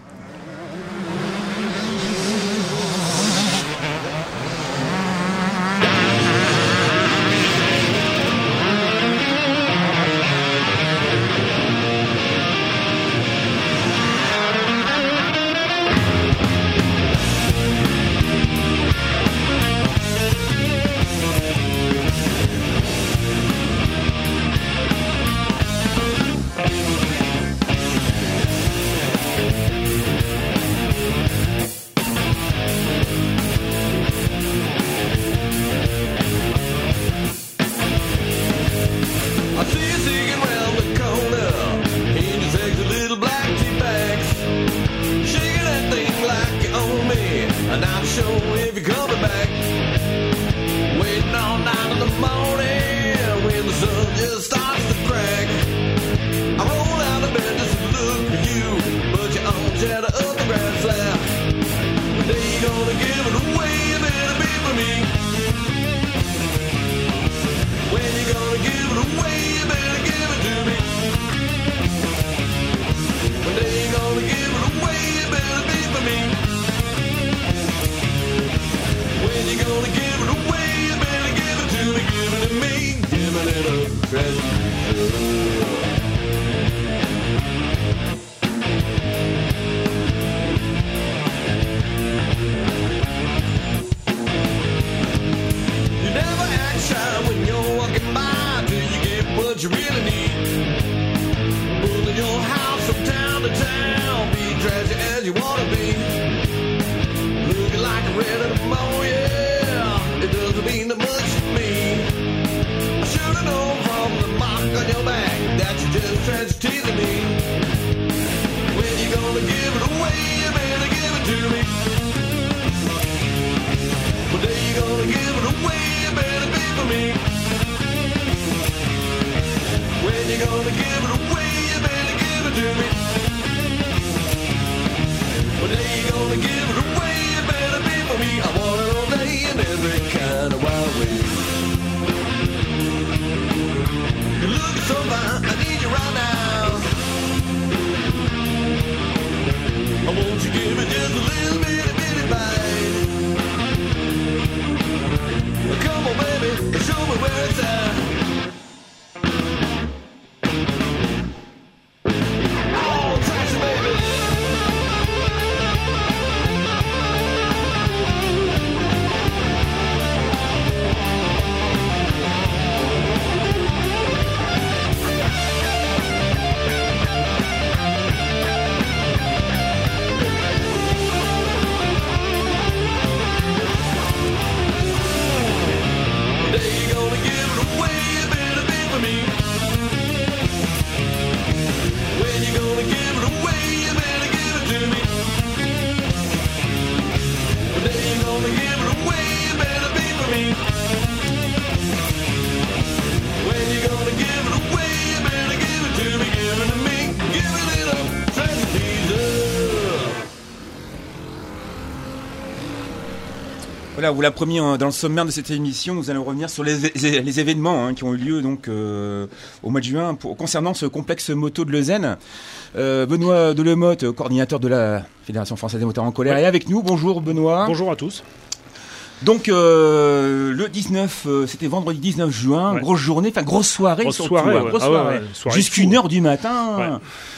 I see you singing round the corner in your sexy little black tea bags, shaking that thing like you own me, and I'm sure if you're coming back, waiting all night in the morning when the sun just starts to crack. I roll out of bed just to look for you, but you're on shadow of the grass slab. One day you're gonna give it away, you better be for me. When you gonna give it away, you better give it to me. When they ain't gonna give it away, you better be for me. When you gonna give it away, you better give it to me, give it to me, give it a treasure. You never act shy when you're walking by till you get what you really need. Moving your house from town to town, be trashy as you wanna be. Looking like a red at a mole, yeah, it doesn't mean that much to me. I should've known from the mark on your back that you just tried to tease me. When you gonna give it away, you better give it to me. One day you gonna give it away, you better be for me. When you gonna give it away, you better give it to me. One day you gonna give it away, you better be for me. I want it all day in every kind of wild way. You're looking so fine, I need you right now. I want you give me just a little bitty bitty bite. Come on, baby, show me where it's at. Oh, trashy, baby. They gonna give it away, you better be for me. When you gonna give it away, you better give it to me. They gonna give it away, you better be for me. When you gonna give it away, you better give it to me, give it to me, give it up, treasure teaser. Voilà, vous l'a promis hein, dans le sommaire de cette émission, nous allons revenir sur les, les, les événements hein, qui ont eu lieu donc euh, au mois de juin pour, concernant ce complexe moto de Lausanne. Euh, Benoît Delemotte, coordinateur de la Fédération française des motards en colère, Oui. est avec nous. Bonjour Benoît. Bonjour à tous. Donc euh, le dix-neuf, euh, c'était vendredi dix-neuf juin, Ouais. grosse journée, enfin grosse soirée Grosse surtout, soirée, hein, ouais. grosse Ah ouais, soirée. ouais, soirée Jusqu'une fou. heure du matin. Ouais.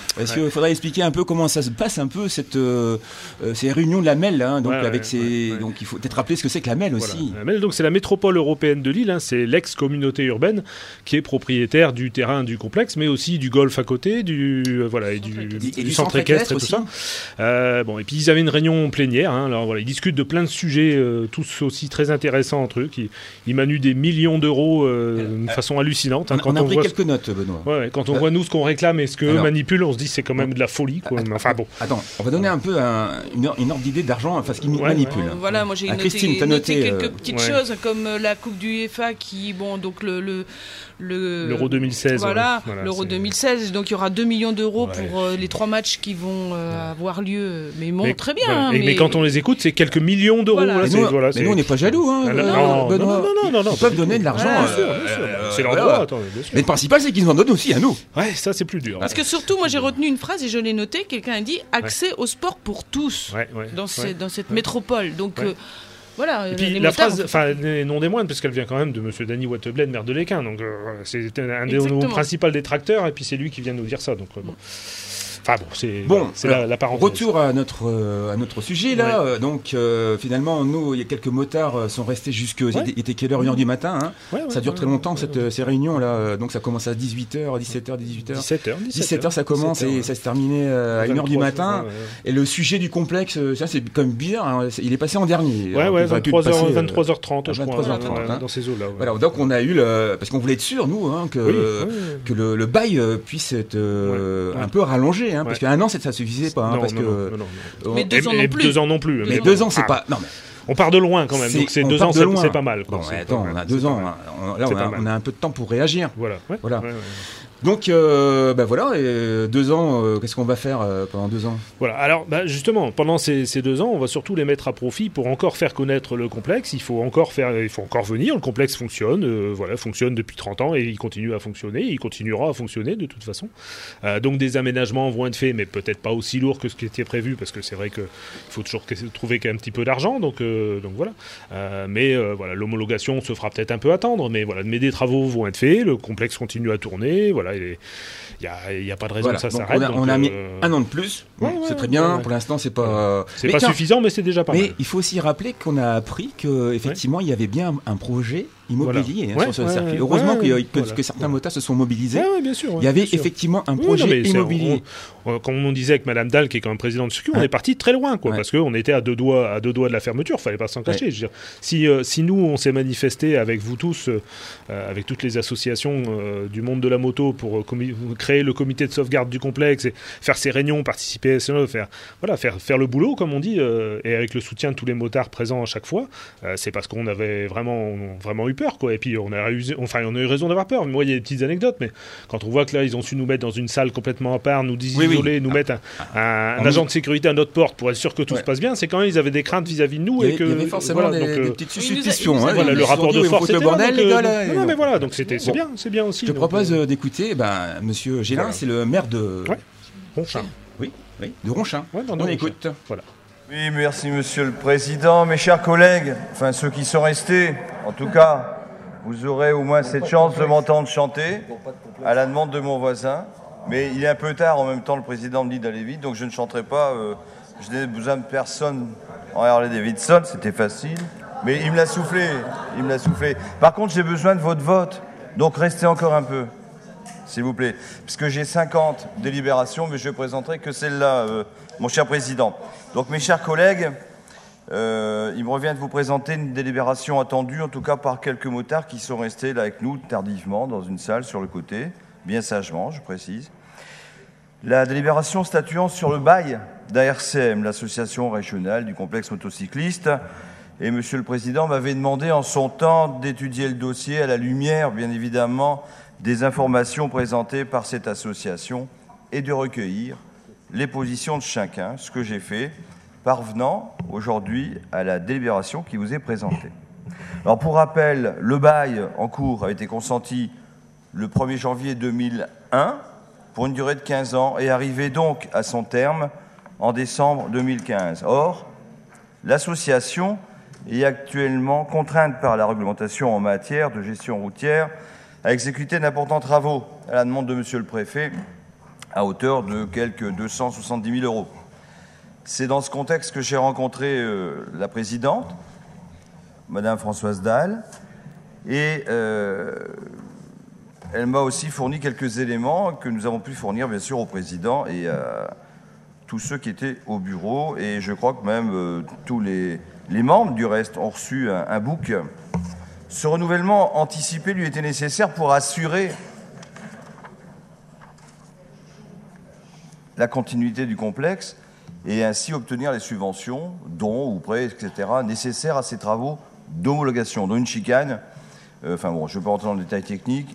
Est-ce Ouais. qu'il faudrait expliquer un peu comment ça se passe un peu cette euh, euh, ces réunions de la M E L, hein, donc Ouais, avec ouais, ces ouais, ouais. donc il faut peut-être rappeler ce que c'est que la M E L Voilà. aussi. La M E L, donc c'est la métropole européenne de Lille, hein, c'est l'ex-communauté urbaine qui est propriétaire du terrain du complexe, mais aussi du golf à côté, du euh, voilà et du, Et du du centre centre équestre et équestre tout ça. Euh, bon, et puis ils avaient une réunion plénière. Hein, alors voilà, ils discutent de plein de sujets, euh, tous aussi très intéressants entre eux. Qui ils manuent des millions d'euros euh, d'une façon hallucinante. On, hein, a- quand on a pris voit quelques notes, Benoît. Ouais, ouais, quand on Euh, voit nous ce qu'on réclame et ce qu'eux alors- manipulent, on se dit c'est quand même de la folie. Quoi. Mais enfin bon. Attends, on va donner un peu un- une, or- une ordre d'idée d'argent, enfin ce qu'ils Ouais, manipulent. Euh, Voilà, moi j'ai Ah, noté, Christine, t'as noté noté, quelques euh, petites ouais. choses comme euh, la Coupe du UEFA qui, bon, donc le. le le- L'Euro deux mille seize, Voilà, ouais. Voilà, l'Euro c'est- deux mille seize. Donc il y aura deux millions d'euros Ouais. pour euh, les trois matchs qui vont euh, avoir lieu. Mais bon, Mais- très bien. voilà. hein, Et- mais... quand on les écoute, c'est quelques millions d'euros. Voilà. là, Mais c'est- nous, voilà, mais c'est- nous, on n'est pas jaloux, hein, Ah, Benoît. non, Benoît. non, non, non, non, non, Ils peuvent pas donner du de tout. l'argent. Bien sûr, euh, bien sûr. euh, C'est leur voilà. droit, attendez, bien sûr. Mais le principal, c'est qu'ils nous en donnent aussi à nous. Ouais, ça c'est plus dur. Parce que surtout, moi j'ai retenu une phrase et je l'ai notée. Quelqu'un a dit accès au sport pour tous Ouais, ouais, dans, ouais. ces- dans cette métropole. Donc Ouais. euh, voilà. Et les puis la motards phrase, ont fait- enfin, n'est non des moindres, puisqu'elle vient quand même de Monsieur Danny Watteblen, maire de Léquin. Donc euh, c'est un des Exactement. nos principaux détracteurs, et puis c'est lui qui vient nous dire ça. Donc euh, bon. Enfin bon, c'est Bon, voilà, c'est alors, la, la parenthèse. Retour à notre euh, à notre sujet là. Ouais. Euh, donc euh, finalement, nous, il y a quelques motards euh, sont restés jusque. Ouais. Il était quelle heure, une heure du matin. Hein. Ouais, ouais, Ça dure ouais, très longtemps ouais, cette, ouais. euh, ces réunions là. Euh, Donc ça commence à dix-huit heures, dix-sept heures, dix-huit heures. dix-sept heures, dix-sept heures ça commence dix-sept heures, et ouais. ça se terminait euh, à une heure du vingt-trois, matin. ouais, ouais. Et le sujet du complexe, euh, ça c'est comme bizarre. Hein. Il est passé en dernier. Ouais, Alors ouais, qu'ils auraient pu le vingt-trois heures, passer, euh, vingt-trois heures trente, à je crois, vingt-trois heures trente, ouais, hein. dans ces eaux-là. Ouais. Voilà, donc on a eu le parce qu'on voulait être sûr nous hein, que Oui, oui, oui. que le, le bail euh, puisse être euh, Ouais, ouais. un peu rallongé hein, parce Ouais. qu'un an ça suffisait pas hein, Non, parce non, que non, non, non, non. Mais on- deux ans Et- non et plus. Deux ans non plus. mais mais deux bon. ans c'est Ah, pas non mais On part de loin quand même. c'est- Donc c'est on deux part ans, de c'est loin. c'est pas mal. quoi. Bon, C'est attends, pas on mal, a deux c'est ans pas mal. hein. On- là C'est on a, pas mal. on a un peu de temps pour réagir. Voilà. ouais, Voilà. ouais, ouais, ouais. Donc euh, bah voilà et deux ans euh, qu'est-ce qu'on va faire euh, pendant deux ans? Voilà. Alors, bah, justement, pendant ces, ces deux ans, on va surtout les mettre à profit pour encore faire connaître le complexe. Il faut encore faire, il faut encore venir. Le complexe fonctionne, euh, voilà, fonctionne depuis trente ans et il continue à fonctionner. Il continuera à fonctionner de toute façon. Euh, donc, des aménagements vont être faits, mais peut-être pas aussi lourds que ce qui était prévu, parce que c'est vrai que il faut toujours que- trouver un petit peu d'argent. Donc, euh, donc voilà. Euh, mais euh, voilà, l'homologation se fera peut-être un peu attendre, mais voilà, mais des travaux vont être faits. Le complexe continue à tourner. Voilà. Il n'y a, il y a pas de raison Voilà. que ça Donc, s'arrête. on a, donc, on a mis euh, un an de plus. Bon, ouais, ouais, c'est très bien. ouais. Pour l'instant, c'est pas. c'est Mais pas tiens, suffisant, mais c'est déjà pas Mais mal. il faut aussi rappeler qu'on a appris que effectivement il y avait bien un projet immobilier Voilà. hein, sur Ouais, ce ouais, circuit. ouais, Heureusement ouais, que, ouais, que- voilà. que certains motards se sont mobilisés. Ouais, ouais, bien sûr, ouais, il y avait bien sûr. effectivement un Oui, projet non, mais c'est- immobilier. on- on- comme on disait avec Madame Dahl, qui est quand même présidente du circuit, on Ouais. est parti très loin, quoi, Ouais. parce qu'on était à deux doigts, à deux doigts de la fermeture. Fallait pas s'en cacher. Ouais. Je veux dire, si, euh, si nous on s'est manifesté avec vous tous, euh, euh, avec toutes les associations euh, du monde de la moto pour euh, commi- créer le comité de sauvegarde du complexe et faire ces réunions, participer à ça, faire voilà, faire faire le boulot, comme on dit, euh, et avec le soutien de tous les motards présents à chaque fois, euh, c'est parce qu'on avait vraiment vraiment eu peur, quoi. Et puis on a eu, enfin on a eu raison d'avoir peur. Moi, il y a des petites anecdotes, mais quand on voit que là ils ont su nous mettre dans une salle complètement à part, nous Oui, isoler, oui. nous Ah, mettre un, un- un on- agent de sécurité à notre porte pour être sûr que tout Ouais. se passe bien, c'est quand même ils avaient des craintes vis-à-vis de nous Il y et avait, que il y avait forcément voilà, des, donc, euh, des petites il nous a- il suspicions. nous a- hein. voilà, Ils le se sont rapport dit, de on force fout le était là, bordel, donc, les euh, gars, là. non, Et non, mais donc, voilà, donc c'était c'est Bon. bien, c'est bien aussi. Je te donc, propose euh, euh, d'écouter ben, Monsieur Gélin, Voilà. c'est le maire de Ouais. Ronchin. oui, oui, de Ronchin. Ouais, non, On non, écoute. Voilà. Oui, merci Monsieur le Président. Mes chers collègues, enfin ceux qui sont restés, en tout cas, vous aurez au moins cette chance de m'entendre chanter à la demande de mon voisin. Mais il est un peu tard, en même temps le Président me dit d'aller vite, donc je ne chanterai pas. euh, je n'ai besoin de personne en Harley Davidson, c'était facile. Mais il me l'a soufflé, il me l'a soufflé. Par contre, j'ai besoin de votre vote, donc restez encore un peu, s'il vous plaît. Puisque j'ai cinquante délibérations, mais je ne présenterai que celle-là, euh, mon cher Président. Donc mes chers collègues, euh, il me revient de vous présenter une délibération attendue, en tout cas par quelques motards qui sont restés là avec nous tardivement dans une salle sur le côté, bien sagement, je précise. La délibération statuant sur le bail d'A R C M, l'association régionale du complexe motocycliste. Et Monsieur le Président m'avait demandé en son temps d'étudier le dossier à la lumière, bien évidemment, des informations présentées par cette association et de recueillir les positions de chacun, ce que j'ai fait, parvenant aujourd'hui à la délibération qui vous est présentée. Alors pour rappel, le bail en cours a été consenti le premier janvier deux mille un pour une durée de quinze ans et arrivé donc à son terme en décembre deux mille quinze. Or, l'association est actuellement contrainte par la réglementation en matière de gestion routière à exécuter d'importants travaux à la demande de Monsieur le Préfet à hauteur de quelques deux cent soixante-dix mille euros. C'est dans ce contexte que j'ai rencontré euh, la présidente, Madame Françoise Dalle, et euh, elle m'a aussi fourni quelques éléments que nous avons pu fournir, bien sûr, au président et à tous ceux qui étaient au bureau. Et je crois que même euh, tous les, les membres, du reste, ont reçu un, un book. Ce renouvellement anticipé lui était nécessaire pour assurer la continuité du complexe et ainsi obtenir les subventions, dons ou prêts, et cetera, nécessaires à ces travaux d'homologation, dont une chicane. Euh, enfin bon, je ne vais pas rentrer dans le détail technique.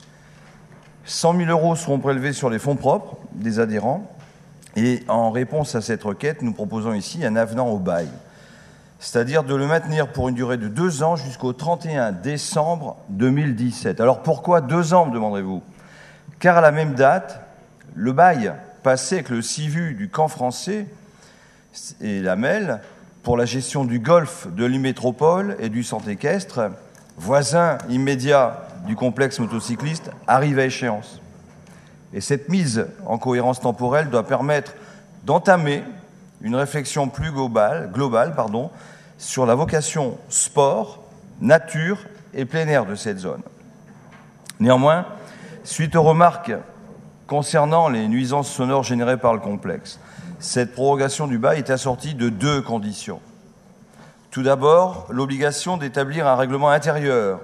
cent mille euros seront prélevés sur les fonds propres des adhérents. Et en réponse à cette requête, nous proposons ici un avenant au bail, c'est-à-dire de le maintenir pour une durée de deux ans jusqu'au trente et un décembre deux mille dix-sept. Alors pourquoi deux ans, me demanderez-vous? Car à la même date, le bail passé avec le C I V U du camp français et la M E L pour la gestion du golfe de l'île Métropole et du centre équestre, voisin immédiat du complexe motocycliste, arrive à échéance. Et cette mise en cohérence temporelle doit permettre d'entamer une réflexion plus globale, globale pardon, sur la vocation sport, nature et plein air de cette zone. Néanmoins, suite aux remarques concernant les nuisances sonores générées par le complexe, cette prorogation du bail est assortie de deux conditions. Tout d'abord, l'obligation d'établir un règlement intérieur,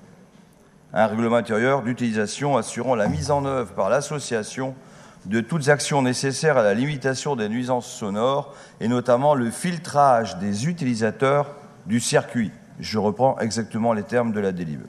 un règlement intérieur d'utilisation assurant la mise en œuvre par l'association de toutes actions nécessaires à la limitation des nuisances sonores et notamment le filtrage des utilisateurs du circuit. Je reprends exactement les termes de la délib.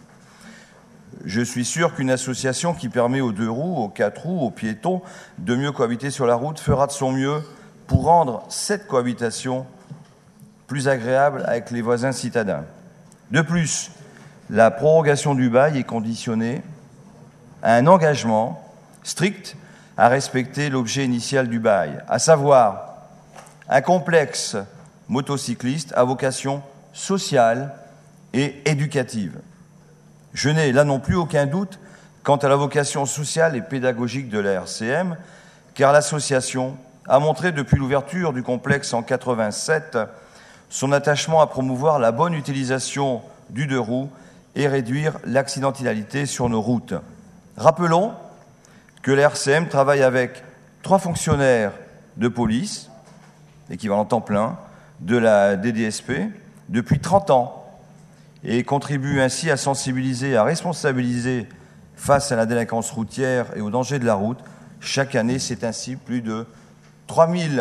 Je suis sûr qu'une association qui permet aux deux roues, aux quatre roues, aux piétons de mieux cohabiter sur la route fera de son mieux pour rendre cette cohabitation plus agréable avec les voisins citadins. De plus, la prorogation du bail est conditionnée à un engagement strict à respecter l'objet initial du bail, à savoir un complexe motocycliste à vocation sociale et éducative. Je n'ai là non plus aucun doute quant à la vocation sociale et pédagogique de la R C M, car l'association a montré depuis l'ouverture du complexe en quatre-vingt-sept son attachement à promouvoir la bonne utilisation du deux roues et réduire l'accidentalité sur nos routes. Rappelons que la R C M travaille avec trois fonctionnaires de police, équivalent temps plein, de la D D S P, depuis trente ans, et contribue ainsi à sensibiliser, à responsabiliser face à la délinquance routière et aux dangers de la route. Chaque année, c'est ainsi plus de trois mille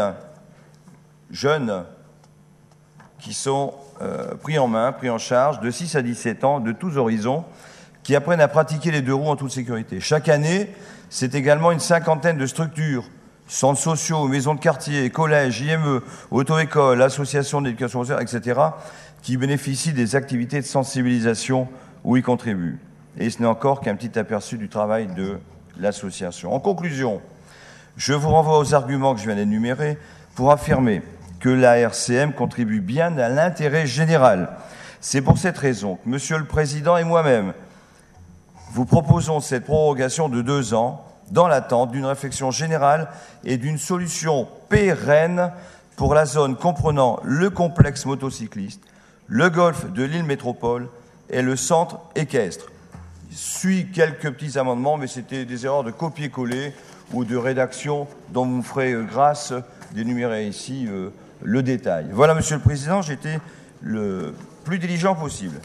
jeunes qui sont euh, pris en main, pris en charge, de six à dix-sept ans, de tous horizons, qui apprennent à pratiquer les deux roues en toute sécurité. Chaque année, c'est également une cinquantaine de structures, centres sociaux, maisons de quartier, collèges, I M E, auto-écoles, associations d'éducation sociale, et cetera, qui bénéficient des activités de sensibilisation où ils contribuent. Et ce n'est encore qu'un petit aperçu du travail de l'association. En conclusion, je vous renvoie aux arguments que je viens d'énumérer pour affirmer que la R C M contribue bien à l'intérêt général. C'est pour cette raison que Monsieur le Président et moi-même vous proposons cette prorogation de deux ans dans l'attente d'une réflexion générale et d'une solution pérenne pour la zone comprenant le complexe motocycliste, le golfe de l'île Métropole et le centre équestre. Il suit quelques petits amendements, mais c'était des erreurs de copier-coller ou de rédaction dont vous me ferez grâce d'énumérer ici euh, le détail. Voilà, Monsieur le Président, j'étais le plus diligent possible.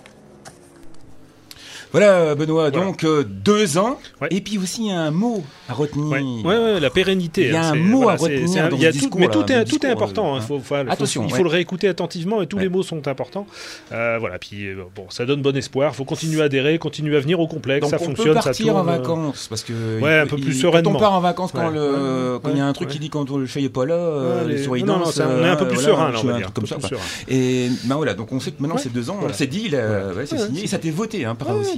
Voilà, Benoît, voilà. donc euh, deux ans, ouais. Et puis aussi un mot à retenir. Oui, ouais, ouais, la pérennité. Il y a hein, un mot voilà, à retenir c'est, c'est un, dans il y a ce tout, discours. Mais tout, là, est, tout discours, est important, il euh, faut, faut, Attention, faut, il ouais. faut le réécouter attentivement et tous ouais. les mots sont importants. Euh, voilà, puis bon, ça donne bon espoir, il faut continuer à adhérer, continuer à venir au complexe, donc ça on fonctionne, peut ça partir tourne. en vacances, parce que ouais, il, un peu plus il, sereinement. Quand on part en vacances, quand ouais. le, quand il ouais. y a un truc ouais. qui dit quand le chat n'est pas là, euh, ouais, les souris non, dansent. non, on est un peu plus serein, là, on va un dire. truc comme ça. Serein. Et ben voilà, donc on sait que maintenant c'est deux ans, c'est dit, c'est signé, et ça t'est voté par aussi.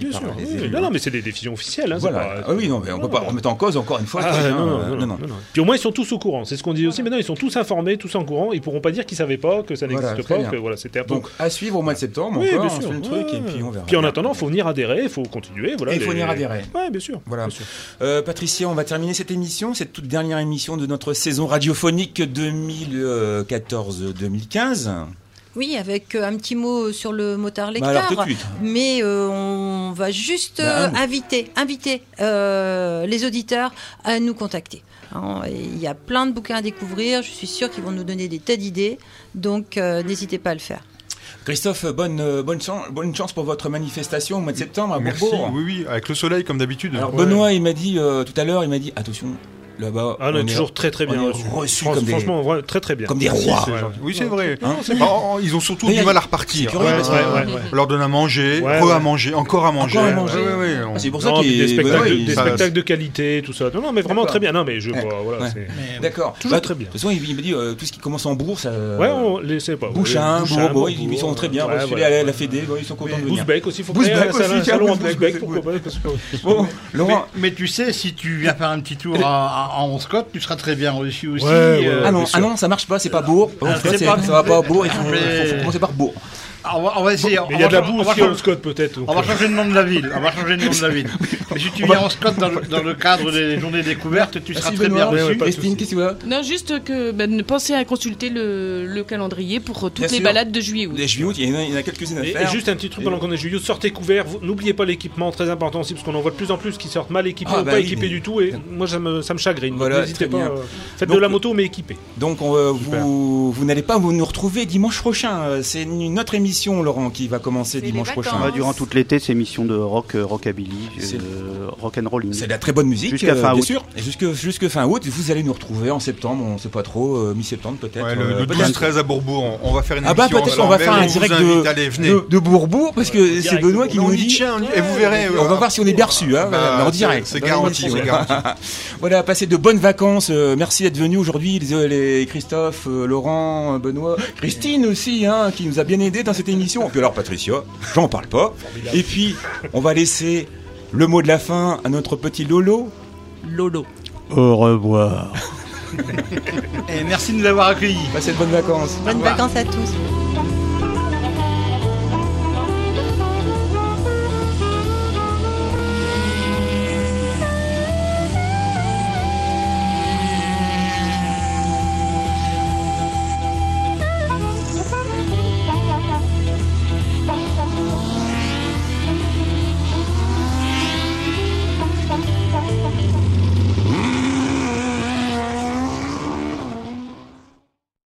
bien par sûr. les Oui, élus. non, non, mais c'est des décisions officielles. Hein, voilà. c'est pas- Ah oui, non, mais on peut pas remettre en cause encore une fois. Ah, le truc, non, hein. non, Euh, non, non, non. Puis au moins ils sont tous au courant. C'est ce qu'on dit aussi. Maintenant ils sont tous informés, tous en courant. Ils pourront pas dire qu'ils savaient pas, que ça Voilà, n'existe très pas, bien. que voilà, c'était un peu. Donc à suivre au mois de septembre Oui, encore, bien on sûr. fait le truc Ouais. et puis on verra. Puis en bien. attendant, il faut venir adhérer, il faut continuer. Voilà, Et il faut les- venir adhérer. Ouais, bien sûr. Voilà. Bien sûr. Euh, Patricia, on va terminer cette émission, cette toute dernière émission de notre saison radiophonique deux mille quatorze deux mille quinze. Oui, avec euh, un petit mot sur le motard Bah alors, lecteur. tout de suite. Mais euh, on va juste Bah, euh, un mot. inviter, inviter euh, les auditeurs à nous contacter. Hein, et il y a plein de bouquins à découvrir. Je suis sûre qu'ils vont nous donner des tas d'idées. Donc, euh, n'hésitez pas à le faire. Christophe, bonne, euh, bonne, chance, bonne chance pour votre manifestation au mois de septembre à Merci. Bourbourg. Oui, oui, avec le soleil comme d'habitude. Alors Ouais. Benoît, il m'a dit euh, tout à l'heure, il m'a dit attention, là-bas. Ah, on est est toujours très très bien on est reçus. reçus Fran- comme des, Franchement, vrai- très très bien. comme des Merci, rois. c'est gentil. Oui, c'est vrai. Hein Oh, ils ont surtout Mais du y a- mal à repartir. c'est curieux parce que- Euh, ouais, ouais, ouais. On leur donne à manger, Ouais, re à ouais. manger, encore à manger. Encore à manger. Ouais, ouais, ouais, on- Ah, c'est pour ça Non, puis qu'il des spectacles, Benoît, de, il- des ça- spectacles de qualité, tout ça. Non, non, mais vraiment D'accord. très bien. Non, mais je Ouais. vois, voilà, Ouais. c'est D'accord. toujours Bah, très bien. De toute façon, il il me dit euh, tout ce qui commence en bourse. Euh, Ouais, on les sait pas. Bouchin, Ouais, Bourbourg, Bourbourg, ils, ils sont très bien ouais, reçus voilà. à la, la Fédé, bon, ils sont contents de venir. Bouzbek aussi, faut Bouzbek créer un aussi, salon- un tiens, salon à Bouzbek Bouzbek, aussi, pourquoi pas parce que- Bon, Mais, Laurent. mais tu sais, si tu viens faire un petit tour à, à, à Onskott, tu seras très bien reçu aussi. Ouais, ouais, euh, Ah non, bien sûr. ah non, ça marche pas, c'est pas Bourg. Bon, Ah, ça, c'est c'est- pas ça va pas à Bourg, il faut, mais- faut- faut commencer par Bourg. Ah, on, va, on va essayer. Mais on il y a va de la changer- boue on va aussi à changer- Oscott peut-être. donc, On va euh, changer le nom de la ville. On va changer le nom de la ville. Mais si tu viens en Scott dans le, dans le cadre des journées découvertes, tu seras Merci très bien Benoît. reçu. ouais, pas de Christine, souci. qu'est-ce que tu vois Non, juste que ben, pensez à consulter le, le calendrier pour euh, toutes Bien les sûr. balades de juillet-août. Les juillet, il y en a, il y en a quelques-unes à Et, faire. et juste un petit truc pendant qu'on est juillet, sortez couverts, vous- n'oubliez pas l'équipement, très important aussi, parce qu'on en voit de plus en plus qui sortent mal équipés Ah, ou bah pas oui, équipés mais- du tout, et moi ça me, ça me chagrine. Voilà, N'hésitez très pas, bien. euh, faites Donc- de la moto mais équipés. Donc on, euh, vous, vous n'allez pas vous nous retrouver dimanche prochain. Euh, C'est une autre émission, Laurent, qui va commencer C'est dimanche les prochain. vacances. Ouais, durant toute l'été, c'est émission de rock, euh, rockabilly, C'est- euh, rock and rolling. C'est de la très bonne musique, Jusqu'à euh, fin bien août. sûr. Et jusque, jusque fin août, vous allez nous retrouver en septembre, on sait pas trop, euh, mi-septembre peut-être. Ouais, le, euh, le peut-être- douze treize à Bourbourg, on, on va faire une Ah bah émission peut-être ensemble. qu'on va faire un On vous direct invite, de, allez, venez. de, de Bourbourg, parce que c'est direct Benoît de qui on nous y dit. tient, et vous verrez. On va voir si on est bien reçu, hein, Bah, mais en c'est- direct. c'est Dans garanti, l'émission. c'est garanti. Voilà, passez de bonnes vacances. euh, merci d'être venus aujourd'hui, les, les Christophe, euh, Laurent, euh, Benoît, Christine aussi, hein, qui nous a bien aidé dans cette émission. Et puis alors Patricia, j'en parle pas. Et puis on va laisser le mot de la fin à notre petit Lolo. Lolo. Au revoir. Et merci de nous avoir accueillis. Passez de bonnes vacances. Bonnes vacances à tous.